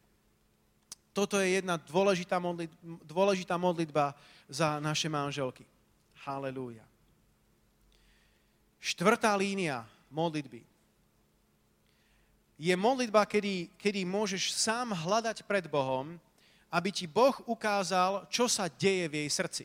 toto je jedna dôležitá modlitba za naše manželky. Halelúja. Štvrtá línia modlitby je modlitba, kedy môžeš sám hľadať pred Bohom, aby ti Boh ukázal, čo sa deje v jej srdci.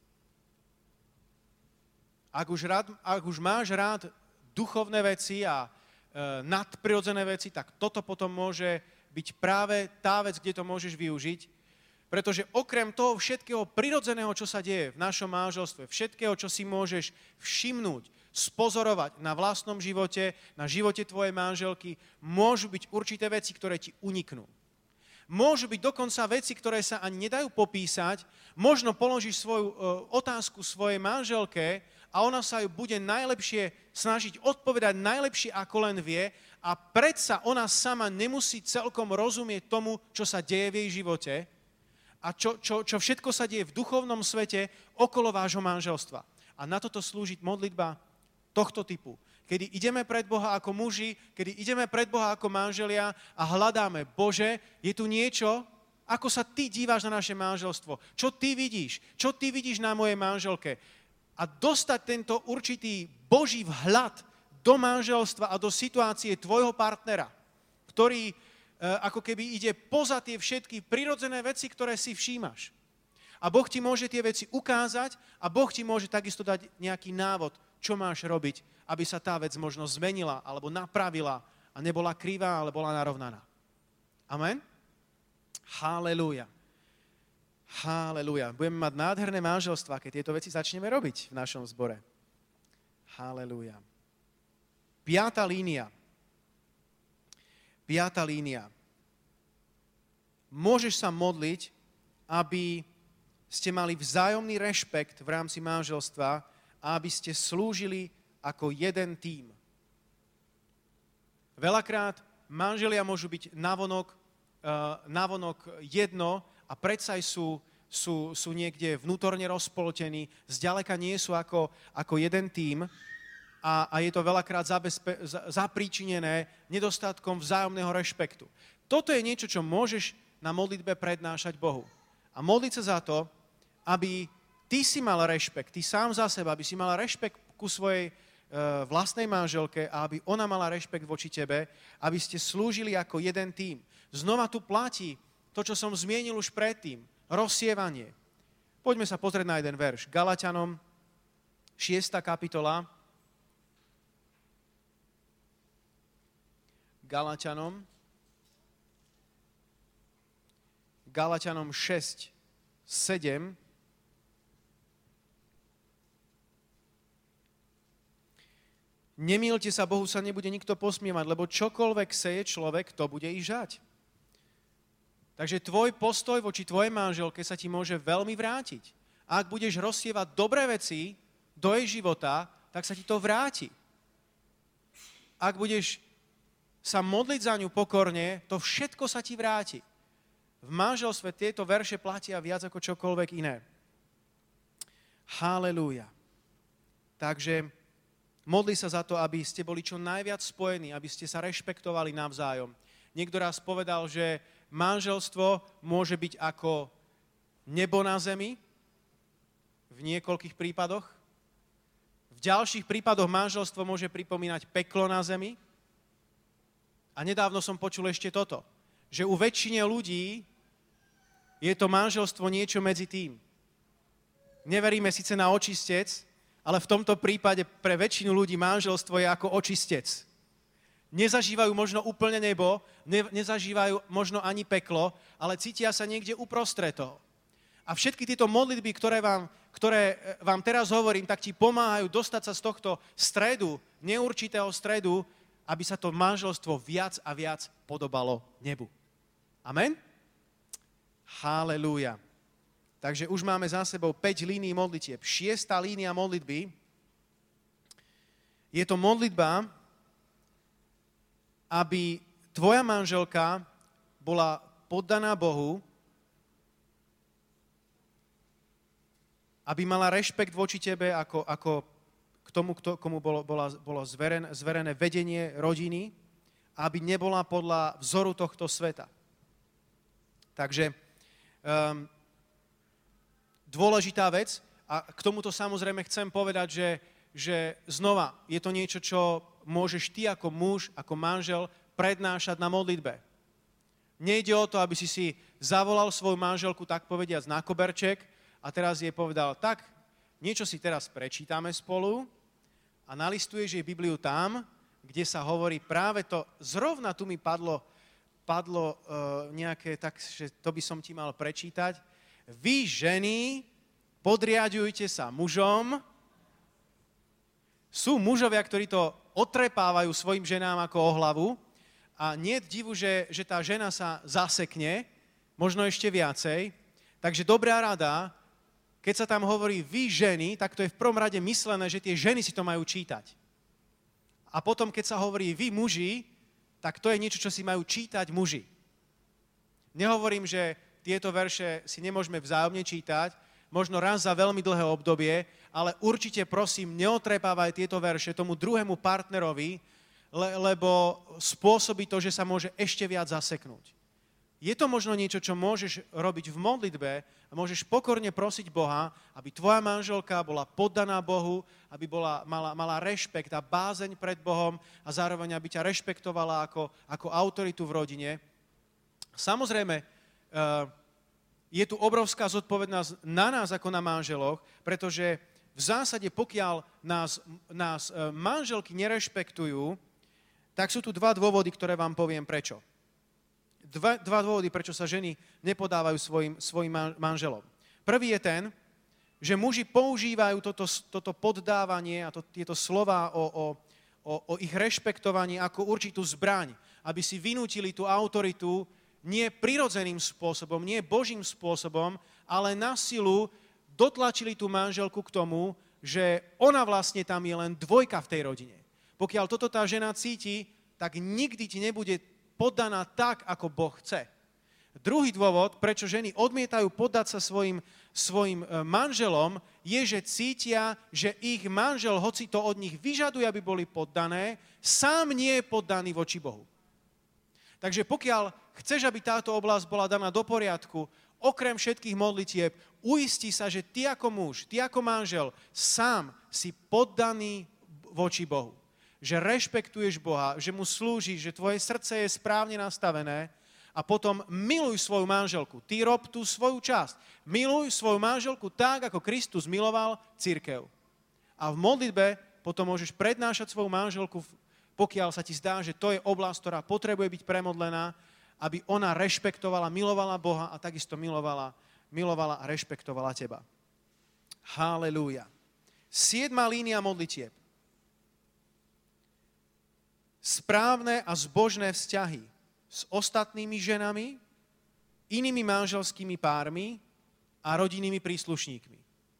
Ak už máš rád duchovné veci a nadprirodzené veci, tak toto potom môže byť práve tá vec, kde to môžeš využiť, pretože okrem toho všetkého prirodzeného, čo sa deje v našom manželstve, všetkého, čo si môžeš všimnúť, spozorovať na vlastnom živote, na živote tvojej manželky, môžu byť určité veci, ktoré ti uniknú. Môžu byť dokonca veci, ktoré sa ani nedajú popísať. Možno položíš svoju otázku svojej manželke a ona sa ju bude najlepšie snažiť odpovedať najlepšie, ako len vie a predsa ona sama nemusí celkom rozumieť tomu, čo sa deje v jej živote a čo všetko sa deje v duchovnom svete okolo vášho manželstva. A na toto slúži modlitba tohto typu. Kedy ideme pred Boha ako muži, kedy ideme pred Boha ako manželia a hľadáme, Bože, je tu niečo, Ako sa ty díváš na naše manželstvo? Čo ty vidíš? Čo ty vidíš na mojej manželke? A dostať tento určitý Boží vhľad do manželstva a do situácie tvojho partnera, ktorý ako keby ide poza tie všetky prirodzené veci, ktoré si všímaš. A Boh ti môže tie veci ukázať a Boh ti môže takisto dať nejaký návod, čo máš robiť, aby sa tá vec možno zmenila alebo napravila a nebola krivá, ale bola narovnaná. Amen? Halelúja. Halelúja. Budeme mať nádherné manželstva, keď tieto veci začneme robiť v našom zbore. Halelúja. 5. línia. 5. línia. Môžeš sa modliť, aby ste mali vzájomný rešpekt v rámci manželstva a aby ste slúžili ako jeden tím. Veľakrát manželia môžu byť navonok jedno a predsa sú niekde vnútorne rozpoltení, zďaleka nie sú ako jeden tím a je to veľakrát zapríčinené nedostatkom vzájomného rešpektu. Toto je niečo, čo môžeš na modlitbe prednášať Bohu. A modliť sa za to, aby ty si mal rešpekt, ty sám za seba, aby si mal rešpekt ku svojej vlastnej manželke a aby ona mala rešpekt voči tebe, aby ste slúžili ako jeden tím. Znova tu platí to, čo som zmienil už predtým, rozsievanie. Poďme sa pozrieť na jeden verš. Galatianom, 6. kapitola. Galatianom 6, 7. Nemýlte sa, Bohu sa nebude nikto posmievať, lebo čokoľvek seje človek, to bude i žať. Takže tvoj postoj voči tvojej manželke sa ti môže veľmi vrátiť. A ak budeš rozsievať dobré veci do jej života, tak sa ti to vráti. Ak budeš sa modliť za ňu pokorne, to všetko sa ti vráti. V manželstve tieto verše platia viac ako čokoľvek iné. Halelúja. Takže modli sa za to, aby ste boli čo najviac spojení, aby ste sa rešpektovali navzájom. Niekto raz povedal, že manželstvo môže byť ako nebo na zemi v niekoľkých prípadoch. V ďalších prípadoch manželstvo môže pripomínať peklo na zemi. A nedávno som počul ešte toto, že u väčšine ľudí je to manželstvo niečo medzi tým. Neveríme síce na očistec, ale v tomto prípade pre väčšinu ľudí manželstvo je ako očistec. Nezažívajú možno úplne nebo, nezažívajú možno ani peklo, ale cítia sa niekde uprostred toho. A všetky tieto modlitby, ktoré vám teraz hovorím, tak ti pomáhajú dostať sa z tohto stredu, neurčitého stredu, aby sa to manželstvo viac a viac podobalo nebu. Amen? Halelúja. Takže už máme za sebou 5 línií modlitieb. 6. línia modlitby je to modlitba, aby tvoja manželka bola poddaná Bohu, aby mala rešpekt voči tebe ako k tomu, komu bolo zverené vedenie rodiny, aby nebola podľa vzoru tohto sveta. Takže dôležitá vec, a k tomuto samozrejme chcem povedať, že znova je to niečo, čo môžeš ty ako muž, ako manžel prednášať na modlitbe. Nejde o to, aby si zavolal svoju manželku, tak povediac, na koberček a teraz jej povedal, tak, niečo si teraz prečítame spolu a nalistuješ jej Bibliu tam, kde sa hovorí práve to, zrovna tu mi padlo nejaké, takže to by som ti mal prečítať. Vy, ženy, podriaďujte sa mužom. Sú mužovia, ktorí to otrepávajú svojim ženám ako o hlavu a nie je divu, že tá žena sa zasekne, možno ešte viacej. Takže dobrá rada, keď sa tam hovorí vy, ženy, tak to je v prvom rade myslené, že tie ženy si to majú čítať. A potom, keď sa hovorí vy, muži, tak to je niečo, čo si majú čítať muži. Nehovorím, že tieto verše si nemôžeme vzájomne čítať, možno raz za veľmi dlhé obdobie, ale určite prosím, neotrepávaj tieto verše tomu druhému partnerovi, lebo spôsobí to, že sa môže ešte viac zaseknúť. Je to možno niečo, čo môžeš robiť v modlitbe a môžeš pokorne prosiť Boha, aby tvoja manželka bola poddaná Bohu, aby mala rešpekt a bázeň pred Bohom a zároveň, aby ťa rešpektovala ako autoritu v rodine. Samozrejme, je tu obrovská zodpovednosť na nás ako na manželoch, pretože v zásade, pokiaľ nás manželky nerešpektujú, tak sú tu dva dôvody, ktoré vám poviem prečo. Dva dôvody, prečo sa ženy nepodávajú svojim manželom. Prvý je ten, že muži používajú toto poddávanie a tieto slová o ich rešpektovaní ako určitú zbraň, aby si vynútili tú autoritu nie prirodzeným spôsobom, nie Božím spôsobom, ale na silu dotlačili tú manželku k tomu, že ona vlastne tam je len dvojka v tej rodine. Pokiaľ toto tá žena cíti, tak nikdy ti nebude poddaná tak, ako Boh chce. Druhý dôvod, prečo ženy odmietajú poddať sa svojim manželom, je, že cítia, že ich manžel, hoci to od nich vyžaduje, aby boli poddané, sám nie je poddaný voči Bohu. Takže pokiaľ chceš, aby táto oblasť bola daná do poriadku, okrem všetkých modlitieb, uistí sa, že ty ako muž, ty ako manžel, sám si poddaný voči Bohu. Že rešpektuješ Boha, že mu slúžiš, že tvoje srdce je správne nastavené a potom miluj svoju manželku. Ty rob tú svoju časť. Miluj svoju manželku tak, ako Kristus miloval cirkev. A v modlitbe potom môžeš prednášať svoju manželku, pokiaľ sa ti zdá, že to je oblasť, ktorá potrebuje byť premodlená, aby ona rešpektovala, milovala Boha a takisto milovala a rešpektovala teba. Halelúja. 7. línia modlitieb. Správne a zbožné vzťahy s ostatnými ženami, inými manželskými pármi a rodinnými príslušníkmi.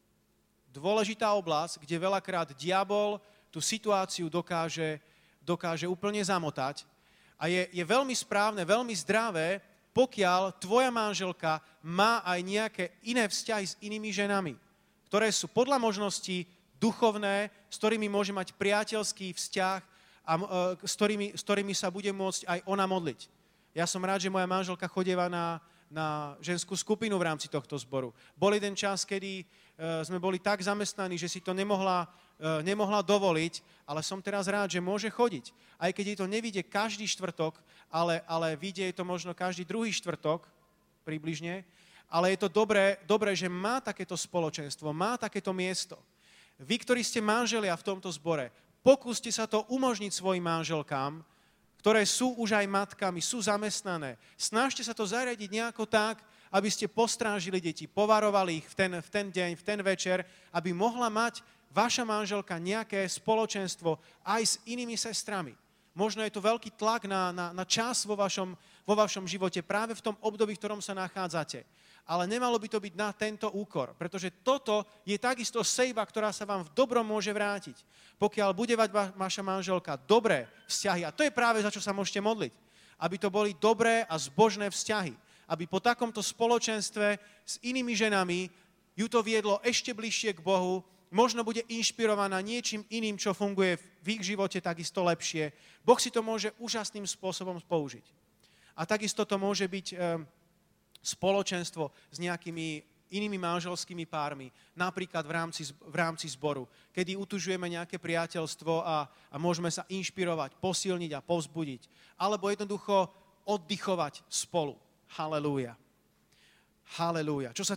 Dôležitá oblasť, kde veľakrát diabol tú situáciu dokáže úplne zamotať a je veľmi správne, veľmi zdravé, pokiaľ tvoja manželka má aj nejaké iné vzťahy s inými ženami, ktoré sú podľa možností duchovné, s ktorými môže mať priateľský vzťah a s ktorými sa bude môcť aj ona modliť. Ja som rád, že moja manželka chodieva na ženskú skupinu v rámci tohto zboru. Bol jeden čas, kedy sme boli tak zamestnaní, že si to nemohla dovoliť, ale som teraz rád, že môže chodiť. Aj keď jej to nevidie každý štvrtok, ale vidie to možno každý druhý štvrtok, približne, ale je to dobré, že má takéto spoločenstvo, má takéto miesto. Vy, ktorí ste manželia v tomto zbore, pokúste sa to umožniť svojim manželkám, ktoré sú už aj matkami, sú zamestnané. Snažte sa to zariadiť nejako tak, aby ste postrážili deti, povarovali ich v ten deň, v ten večer, aby mohla mať vaša manželka nejaké spoločenstvo aj s inými sestrami. Možno je to veľký tlak na čas vo vašom živote, práve v tom období, v ktorom sa nachádzate. Ale nemalo by to byť na tento úkor, pretože toto je takisto sejba, ktorá sa vám v dobrom môže vrátiť. Pokiaľ bude mať vaša manželka dobré vzťahy, a to je práve za čo sa môžete modliť, aby to boli dobré a zbožné vzťahy, aby po takomto spoločenstve s inými ženami ju to viedlo ešte bližšie k Bohu, možno bude inšpirovaná niečím iným, čo funguje v ich živote takisto lepšie. Boh si to môže úžasným spôsobom použiť. A takisto to môže byť spoločenstvo s nejakými inými manželskými pármi, napríklad v rámci zboru, kedy utužujeme nejaké priateľstvo a môžeme sa inšpirovať, posilniť a povzbudiť. Alebo jednoducho oddychovať spolu. Halelúja. Halelúja. Čo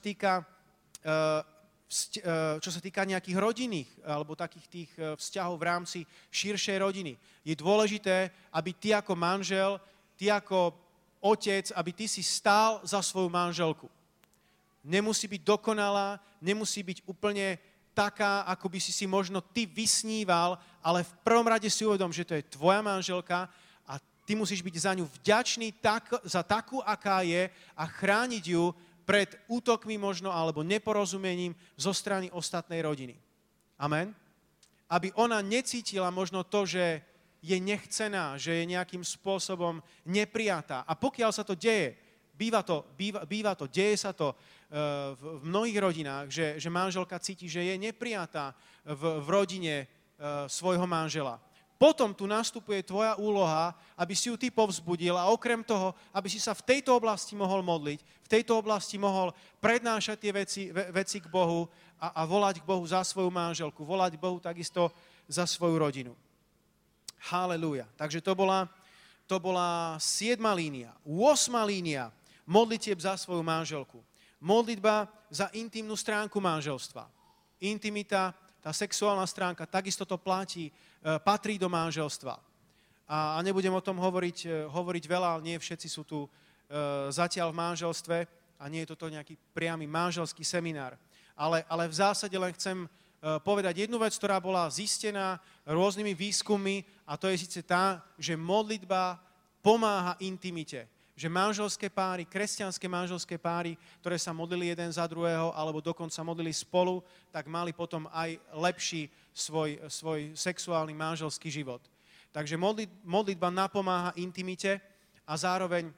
sa týka nejakých rodinných alebo takých tých vzťahov v rámci širšej rodiny, je dôležité, aby ty ako manžel, ty ako otec, aby ty si stál za svoju manželku. Nemusí byť dokonalá, nemusí byť úplne taká, ako by si možno ty vysníval, ale v prvom rade si uvedom, že to je tvoja manželka a ty musíš byť za ňu vďačný za takú, aká je a chrániť ju pred útokmi možno alebo neporozumením zo strany ostatnej rodiny. Amen? Aby ona necítila možno to, že je nechcená, že je nejakým spôsobom neprijatá. A pokiaľ sa to deje, deje sa to v mnohých rodinách, že manželka cíti, že je neprijatá v rodine svojho manžela. potom tu nastupuje tvoja úloha, aby si ju ty povzbudil a okrem toho, aby si sa v tejto oblasti mohol modliť, v tejto oblasti mohol prednášať tie veci k Bohu a volať k Bohu za svoju manželku, volať k Bohu takisto za svoju rodinu. Halelúja. Takže to bola 7. línia. 8. línia, modlitieb za svoju manželku. Modlitba za intimnú stránku manželstva. Intimita, tá sexuálna stránka, takisto to patrí do manželstva. A nebudem o tom hovoriť veľa, nie všetci sú tu zatiaľ v manželstve a nie je toto nejaký priamy manželský seminár. Ale v zásade len chcem povedať jednu vec, ktorá bola zistená rôznymi výskummi, a to je síce tá, že modlitba pomáha intimite. Že manželské páry, kresťanské manželské páry, ktoré sa modlili jeden za druhého, alebo dokonca modlili spolu, tak mali potom aj lepší svoj sexuálny manželský život. Takže modlitba napomáha intimite a zároveň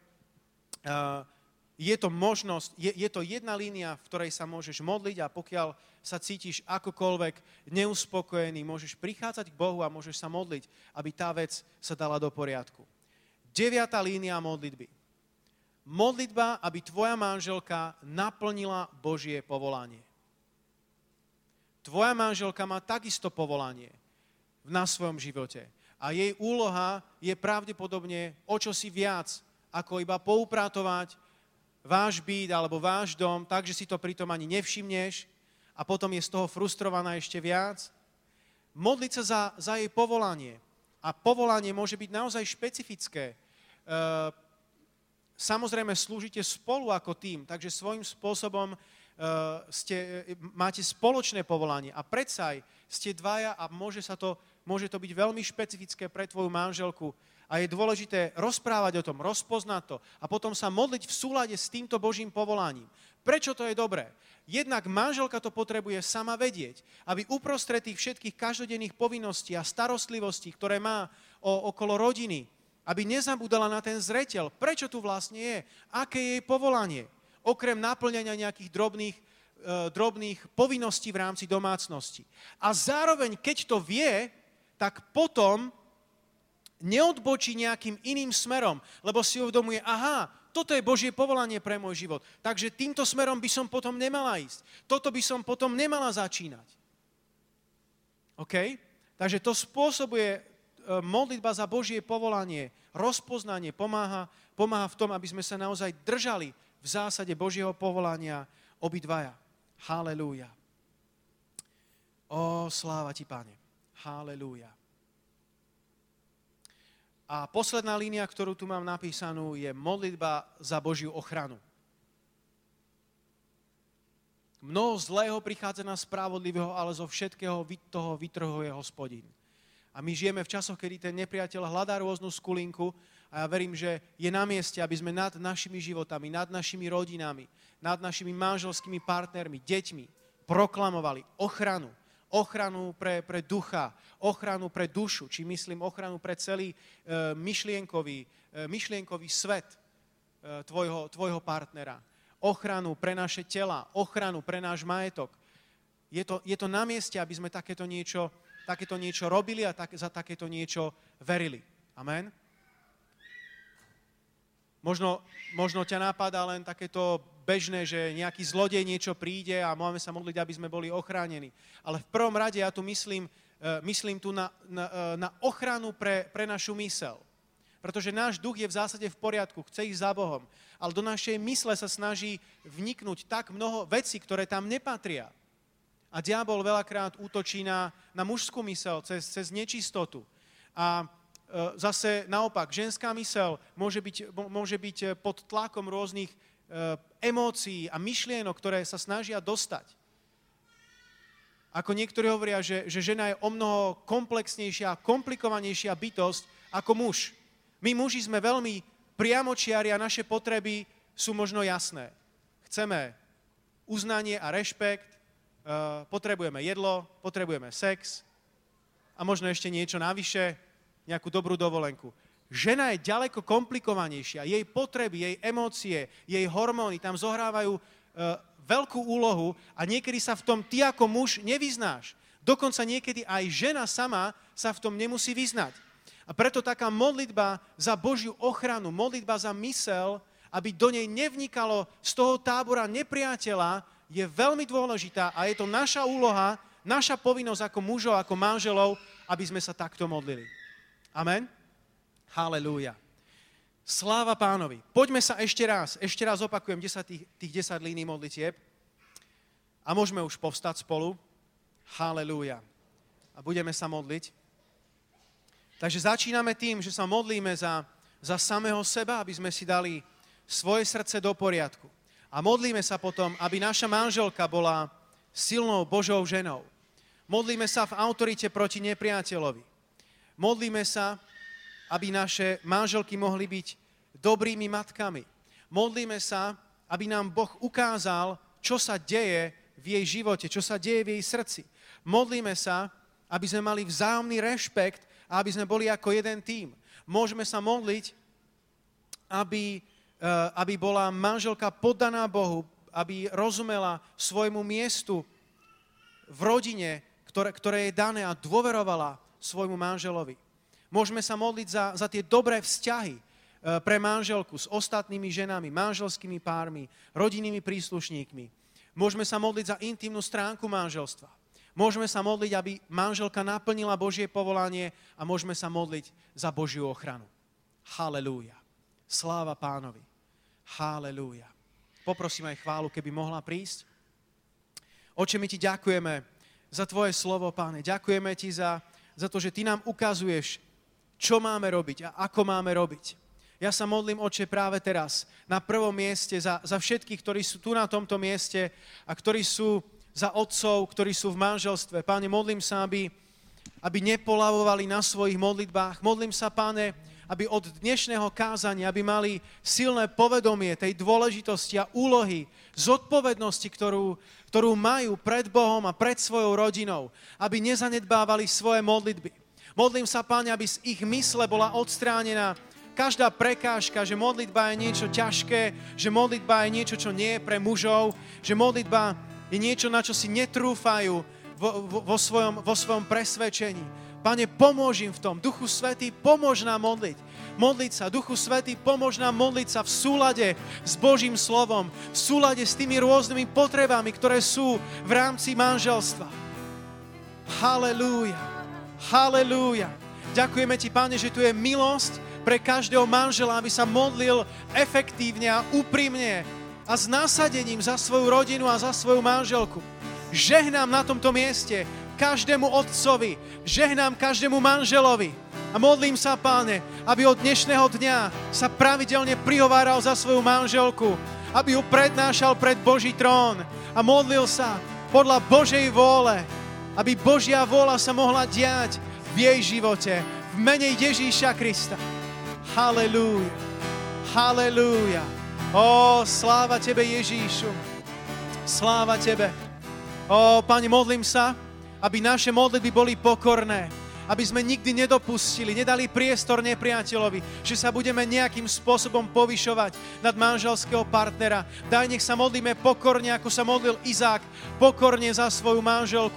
je to možnosť, je to jedna línia, v ktorej sa môžeš modliť a pokiaľ sa cítiš akokoľvek neuspokojený, môžeš prichádzať k Bohu a môžeš sa modliť, aby tá vec sa dala do poriadku. 9. línia modlitby. Modlitba, aby tvoja manželka naplnila Božie povolanie. Tvoja manželka má takisto povolanie na svojom živote. A jej úloha je pravdepodobne o čosi viac, ako iba poupratovať váš byt alebo váš dom, takže si to pritom ani nevšimneš a potom je z toho frustrovaná ešte viac. Modliť sa za jej povolanie. A povolanie môže byť naozaj špecifické. Samozrejme, slúžite spolu ako tým, takže svojím spôsobom máte spoločné povolanie a predsa aj ste dvaja a môže to byť veľmi špecifické pre tvoju manželku a je dôležité rozprávať o tom, rozpoznať to a potom sa modliť v súlade s týmto Božím povolaním. Prečo to je dobré? Jednak manželka to potrebuje sama vedieť, aby uprostred tých všetkých každodenných povinností a starostlivostí, ktoré má okolo rodiny, aby nezabudala na ten zreteľ, prečo tu vlastne je, aké je jej povolanie, okrem naplňania nejakých drobných povinností v rámci domácnosti. A zároveň, keď to vie, tak potom neodbočí nejakým iným smerom, lebo si uvedomuje, aha, toto je Božie povolanie pre môj život, takže týmto smerom by som potom nemala ísť. Toto by som potom nemala začínať. OK? Takže to spôsobuje modlitba za Božie povolanie, rozpoznanie pomáha v tom, aby sme sa naozaj držali v zásade Božieho povolania obidvaja. Halelúja. Ó, sláva ti, Pane. Halelúja. A posledná línia, ktorú tu mám napísanú, je modlitba za Božiu ochranu. Mnoho zlého prichádza na spravodlivého, ale zo všetkého toho vytrhuje Hospodin. A my žijeme v časoch, kedy ten nepriateľ hľadá rôznu skulinku a ja verím, že je na mieste, aby sme nad našimi životami, nad našimi rodinami, nad našimi manželskými partnermi, deťmi proklamovali ochranu. Ochranu pre ducha, ochranu pre dušu, či myslím ochranu pre celý myšlienkový svet tvojho partnera. Ochranu pre naše tela, ochranu pre náš majetok. Je to na mieste, aby sme takéto niečo robili a za takéto niečo verili. Amen? Možno ťa napadá len takéto bežné, že nejaký zlodej niečo príde a máme sa modliť, aby sme boli ochránení. Ale v prvom rade ja tu myslím tu na ochranu pre našu mysel. Pretože náš duch je v zásade v poriadku, chce ísť za Bohom. Ale do našej mysle sa snaží vniknúť tak mnoho vecí, ktoré tam nepatria. A diabol veľakrát útočí na mužskú mysel cez nečistotu. A zase naopak, ženská mysel môže byť pod tlakom rôznych emócií a myšlienok, ktoré sa snažia dostať. Ako niektorí hovoria, že žena je omnoho komplexnejšia a komplikovanejšia bytosť ako muž. My muži sme veľmi priamočiari a naše potreby sú možno jasné. Chceme uznanie a rešpekt, potrebujeme jedlo, potrebujeme sex a možno ešte niečo navyše, nejakú dobrú dovolenku. Žena je ďaleko komplikovanejšia. Jej potreby, jej emócie, jej hormóny tam zohrávajú veľkú úlohu a niekedy sa v tom ty ako muž nevyznáš. Dokonca niekedy aj žena sama sa v tom nemusí vyznať. A preto taká modlitba za Božiu ochranu, modlitba za mysel, aby do nej nevnikalo z toho tábora nepriateľa, je veľmi dôležitá a je to naša úloha, naša povinnosť ako mužov, ako manželov, aby sme sa takto modlili. Amen? Halelúja. Sláva Pánovi. Poďme sa ešte raz opakujem tých 10 línií modlitieb a môžeme už povstať spolu. Halelúja. A budeme sa modliť. Takže začíname tým, že sa modlíme za samého seba, aby sme si dali svoje srdce do poriadku. A modlíme sa potom, aby naša manželka bola silnou Božou ženou. Modlíme sa v autorite proti nepriateľovi. Modlíme sa, aby naše manželky mohli byť dobrými matkami. Modlíme sa, aby nám Boh ukázal, čo sa deje v jej živote, čo sa deje v jej srdci. Modlíme sa, aby sme mali vzájomný rešpekt a aby sme boli ako jeden tím. Môžeme sa modliť, aby bola manželka poddaná Bohu, aby rozumela svojmu miestu v rodine, ktoré je dané a dôverovala svojmu manželovi. Môžeme sa modliť za tie dobré vzťahy pre manželku s ostatnými ženami, manželskými pármi, rodinnými príslušníkmi. Môžeme sa modliť za intimnú stránku manželstva. Môžeme sa modliť, aby manželka naplnila Božie povolanie a môžeme sa modliť za Božiu ochranu. Halelúja. Sláva Pánovi. Halelúja. Poprosím aj chválu, keby mohla prísť. Oče, my ti ďakujeme za tvoje slovo, Páne. Ďakujeme ti za to, že ty nám ukazuješ, čo máme robiť a ako máme robiť. Ja sa modlím, Oče, práve teraz na prvom mieste za všetkých, ktorí sú tu na tomto mieste a ktorí sú za otcov, ktorí sú v manželstve. Páne, modlím sa, aby nepolavovali na svojich modlitbách. Modlím sa, Páne, aby od dnešného kázania, aby mali silné povedomie tej dôležitosti a úlohy, zodpovednosti, ktorú majú pred Bohom a pred svojou rodinou, aby nezanedbávali svoje modlitby. Modlím sa, Páne, aby z ich mysle bola odstránená každá prekážka, že modlitba je niečo ťažké, že modlitba je niečo, čo nie je pre mužov, že modlitba je niečo, na čo si netrúfajú vo svojom presvedčení. Pane, pomôž im v tom. Duchu Svätý, pomôž nám modliť sa. Duchu Svätý, pomôž nám modliť sa v súlade s Božím slovom, v súlade s tými rôznymi potrebami, ktoré sú v rámci manželstva. Halelúja. Halelúja. Ďakujeme ti, Pane, že tu je milosť pre každého manžela, aby sa modlil efektívne a úprimne a s násadením za svoju rodinu a za svoju manželku. Žehnám na tomto mieste každému otcovi, žehnám každému manželovi a modlím sa, Páne, aby od dnešného dňa sa pravidelne prihováral za svoju manželku, aby ju prednášal pred Boží trón a modlil sa podľa Božej vôle, aby Božia vôľa sa mohla diať v jej živote, v mene Ježíša Krista. Halelúja. Halelúja. Ó, sláva Tebe, Ježíšu. Sláva Tebe. Ó, Pane, modlím sa, aby naše modlitby boli pokorné, aby sme nikdy nedali priestor nepriateľovi, že sa budeme nejakým spôsobom povyšovať nad manželského partnera. Daj, nech sa modlíme pokorne, ako sa modlil Izák, pokorne za svoju manželku.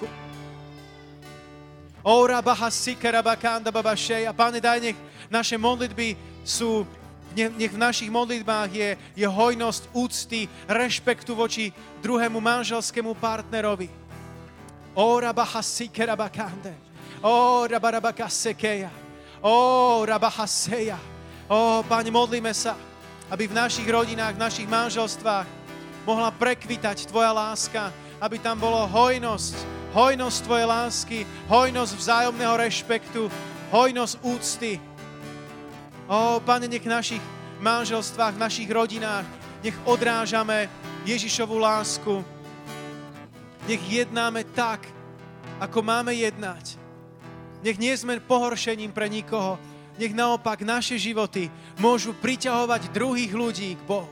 Ora baha sikera bakanda babašej. A Pane, daj, nech naše modlitby nech v našich modlitbách je hojnosť úcty, rešpektu voči druhému manželskému partnerovi. Ora baha sikera bakande. Ora barabaka sekeja. Ora baha seja. Pane, modlíme sa, aby v našich rodinách, v našich manželstvách mohla prekvitať Tvoja láska, aby tam bolo hojnosť Tvojej lásky, hojnosť vzájomného rešpektu, hojnosť úcty. Pane, nech v našich manželstvách, v našich rodinách, nech odrážame Ježišovu lásku. Nech jednáme tak, ako máme jednať. Nech nie sme pohoršením pre nikoho. Nech naopak naše životy môžu priťahovať druhých ľudí k Bohu.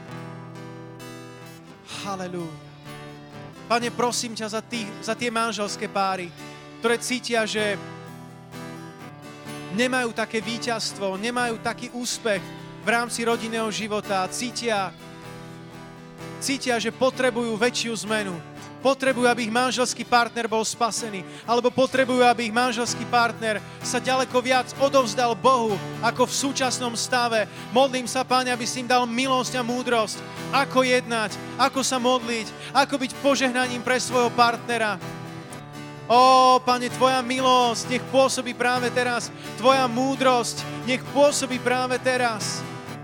Halelúja. Pane, prosím ťa za tie manželské páry, ktoré cítia, že nemajú také víťazstvo, nemajú taký úspech v rámci rodinného života. Cítia cítia, že potrebujú väčšiu zmenu. Potrebujú, aby ich manželský partner bol spasený. Alebo potrebujú, aby ich manželský partner sa ďaleko viac odovzdal Bohu, ako v súčasnom stave. Modlím sa, Pane, aby si im dal milosť a múdrosť. Ako jednať, ako sa modliť, ako byť požehnaním pre svojho partnera. Ó, Pane, Tvoja milosť nech pôsobí práve teraz. Tvoja múdrosť nech pôsobí práve teraz.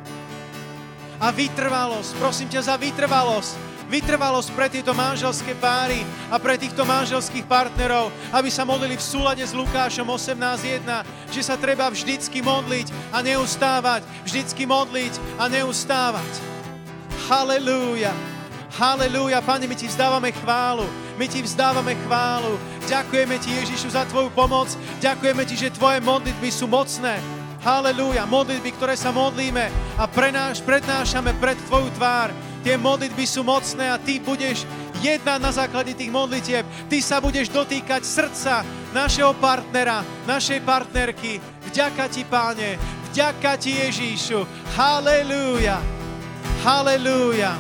A vytrvalosť, prosím ťa za vytrvalosť. Vytrvalosť pre tieto manželské páry a pre týchto manželských partnerov, aby sa modlili v súlade s Lukášom 18.1, že sa treba vždycky modliť a neustávať, vždycky modliť a neustávať. Halelúja, halelúja, Pane, my Ti vzdávame chválu, my Ti vzdávame chválu. Ďakujeme Ti, Ježišu, za Tvoju pomoc, ďakujeme Ti, že Tvoje modlitby sú mocné. Halelúja, modlitby, ktoré sa modlíme a prednášame pred Tvoju tvár. Tie modlitby sú mocné a Ty budeš jednať na základe tých modlitieb. Ty sa budeš dotýkať srdca našeho partnera, našej partnerky. Vďaka Ti, Páne, vďaka Ti, Ježíšu. Halelúja, halelúja,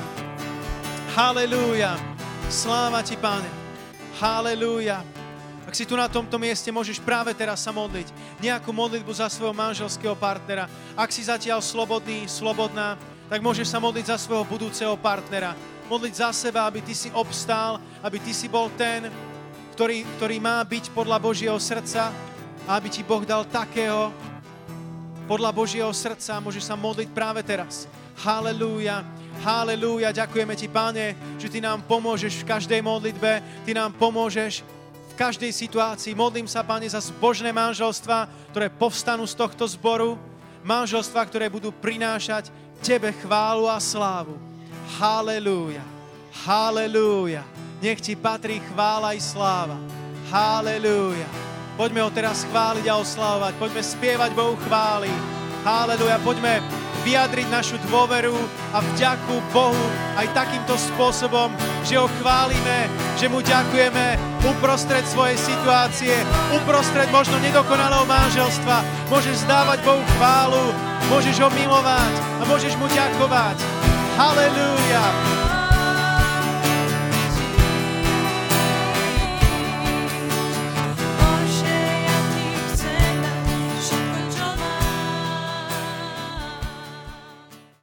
halelúja. Sláva Ti, Páne. Halelúja. Ak si tu na tomto mieste, môžeš práve teraz sa modliť. Nejakú modlitbu za svojho manželského partnera. Ak si zatiaľ slobodný, slobodná, tak môžeš sa modliť za svojho budúceho partnera. Modliť za seba, aby ty si obstál, aby ty si bol ten, ktorý má byť podľa Božieho srdca a aby ti Boh dal takého podľa Božieho srdca. Môžeš sa modliť práve teraz. Halelúja, halelúja. Ďakujeme Ti, Pane, že Ty nám pomôžeš v každej modlitbe, Ty nám pomôžeš v každej situácii. Modlím sa, Pane, za zbožné manželstva, ktoré povstanú z tohto zboru. Manželstva, ktoré budú prinášať Tebe chválu a slávu. Halelúja, halelúja. Nech Ti patrí chvála i sláva. Halelúja. Poďme ho teraz chváliť a oslávovať. Poďme spievať Bohu chvály. Halelúja. Poďme vyjadriť našu dôveru a vďaku Bohu aj takýmto spôsobom, že ho chválime, že mu ďakujeme uprostred svojej situácie, uprostred možno nedokonalého manželstva. Môžeš zdávať Bohu chválu, môžeš ho milovať a môžeš mu ďakovať. Halelúja.